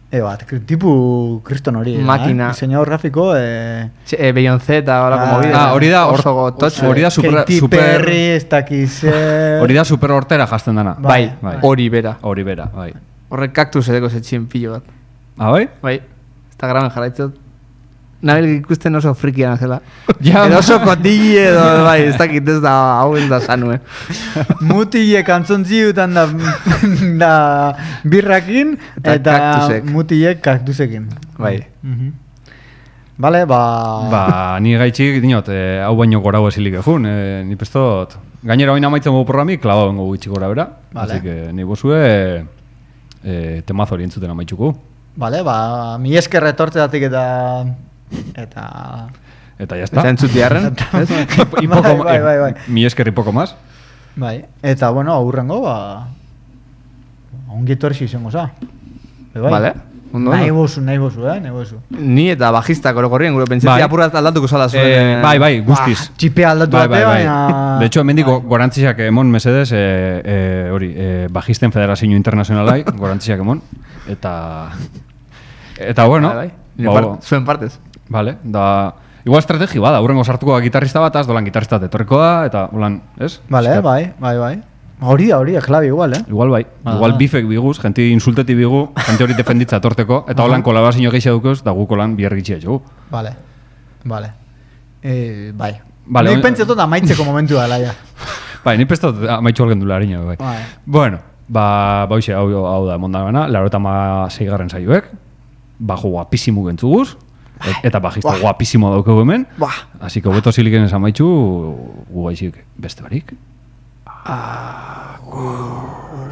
E bat, kri- tipu kriston hori. Makina. Eh? Diseñador grafiko, eh... Eh, Beyoncé eta horako Ah, movida. ah, hori da, hor- oso totxo. hori da super- Katy super- Perry, ez dakiz... eh, Hori da super hortera jazten dana. Bai, Bai. hori bera. Hori bera, bai. Horrek kaktus edeko zetxien pilo bat. Ah, bai? Bai, Instagramen jarraitzot. Nabil ikusten oso frikian zela. Ja, edo oso kotili edo, bai, ez dakit ez da, hau ez da sanu, eh. Mutile kantzontziutan da, da birrakin, Eta eta, kaktusek. mutilek kaktusekin. Bai. Mhm. Bale, ba... Ba, ni gaitxik dinot, eh, hau baino gora huesilik ejun, eh, ni pestot... Gainera hoin amaitzen dugu programik, klaba bengo gutxi gora bera. Vale. Así que ni bozue eh, temazo hori entzuten amaitxuko. Bale, ba, mi esker etortzeatik eta... Eta... Eta ya está. Eta entzutiarren, ez? Y poco, Bai, bai, bai, bai. Mi esker y poco más. Bai, eta, bueno, aurrengo, ba... Ongi etorri izango za. Be bai. Vale, ondo, Nahi ondo. bozu, nahi bozu, eh, nahi bozu. Ni eta bajista korogorrien, gure pentsetia Bai. apurrat aldatuko zala zuen. Eh, bai, bai, guztiz. Ba, txipea aldatu Bai, bate, bai, bai. baina... De hecho, hemendik go- gorantzisak emon mesedez, eh, eh, hori, eh, bajisten federazio internazionalai, gorantzisak emon. Eta... Eta bueno, Bai, bai. Nire ba, part- zuen partez. vale, da... Igual estrategi bada, hurrengo sartuko da gitarrista bat, az dolan gitarrista bat etorriko da, eta holan, ez? Bale, Esker. bai, bai, bai. Hori da, hori da, klabi igual, eh? Igual bai, Ah. igual bifek biguz, jenti insulteti bigu, jenti hori defenditza etorteko, eta holan kolabazio gehiago dukuz, da guk holan bihar gitxia etxugu. Bale, bale. Eh, bai. Vale, Nik on- pentsetot amaitzeko momentu dela, ja. Bai, ni pestot amaitxu algen dula harina, bai. Bai. Bueno, ba, ba hoxe, hau, hau da emonda gana, laro eta ma seigarren saioek, bajo guapisimu gentzuguz, et, eta bajista Buah. guapisimo daukegu hemen, Buah. así que hobeto ziliken esan maitxu, gu gaixik beste barik.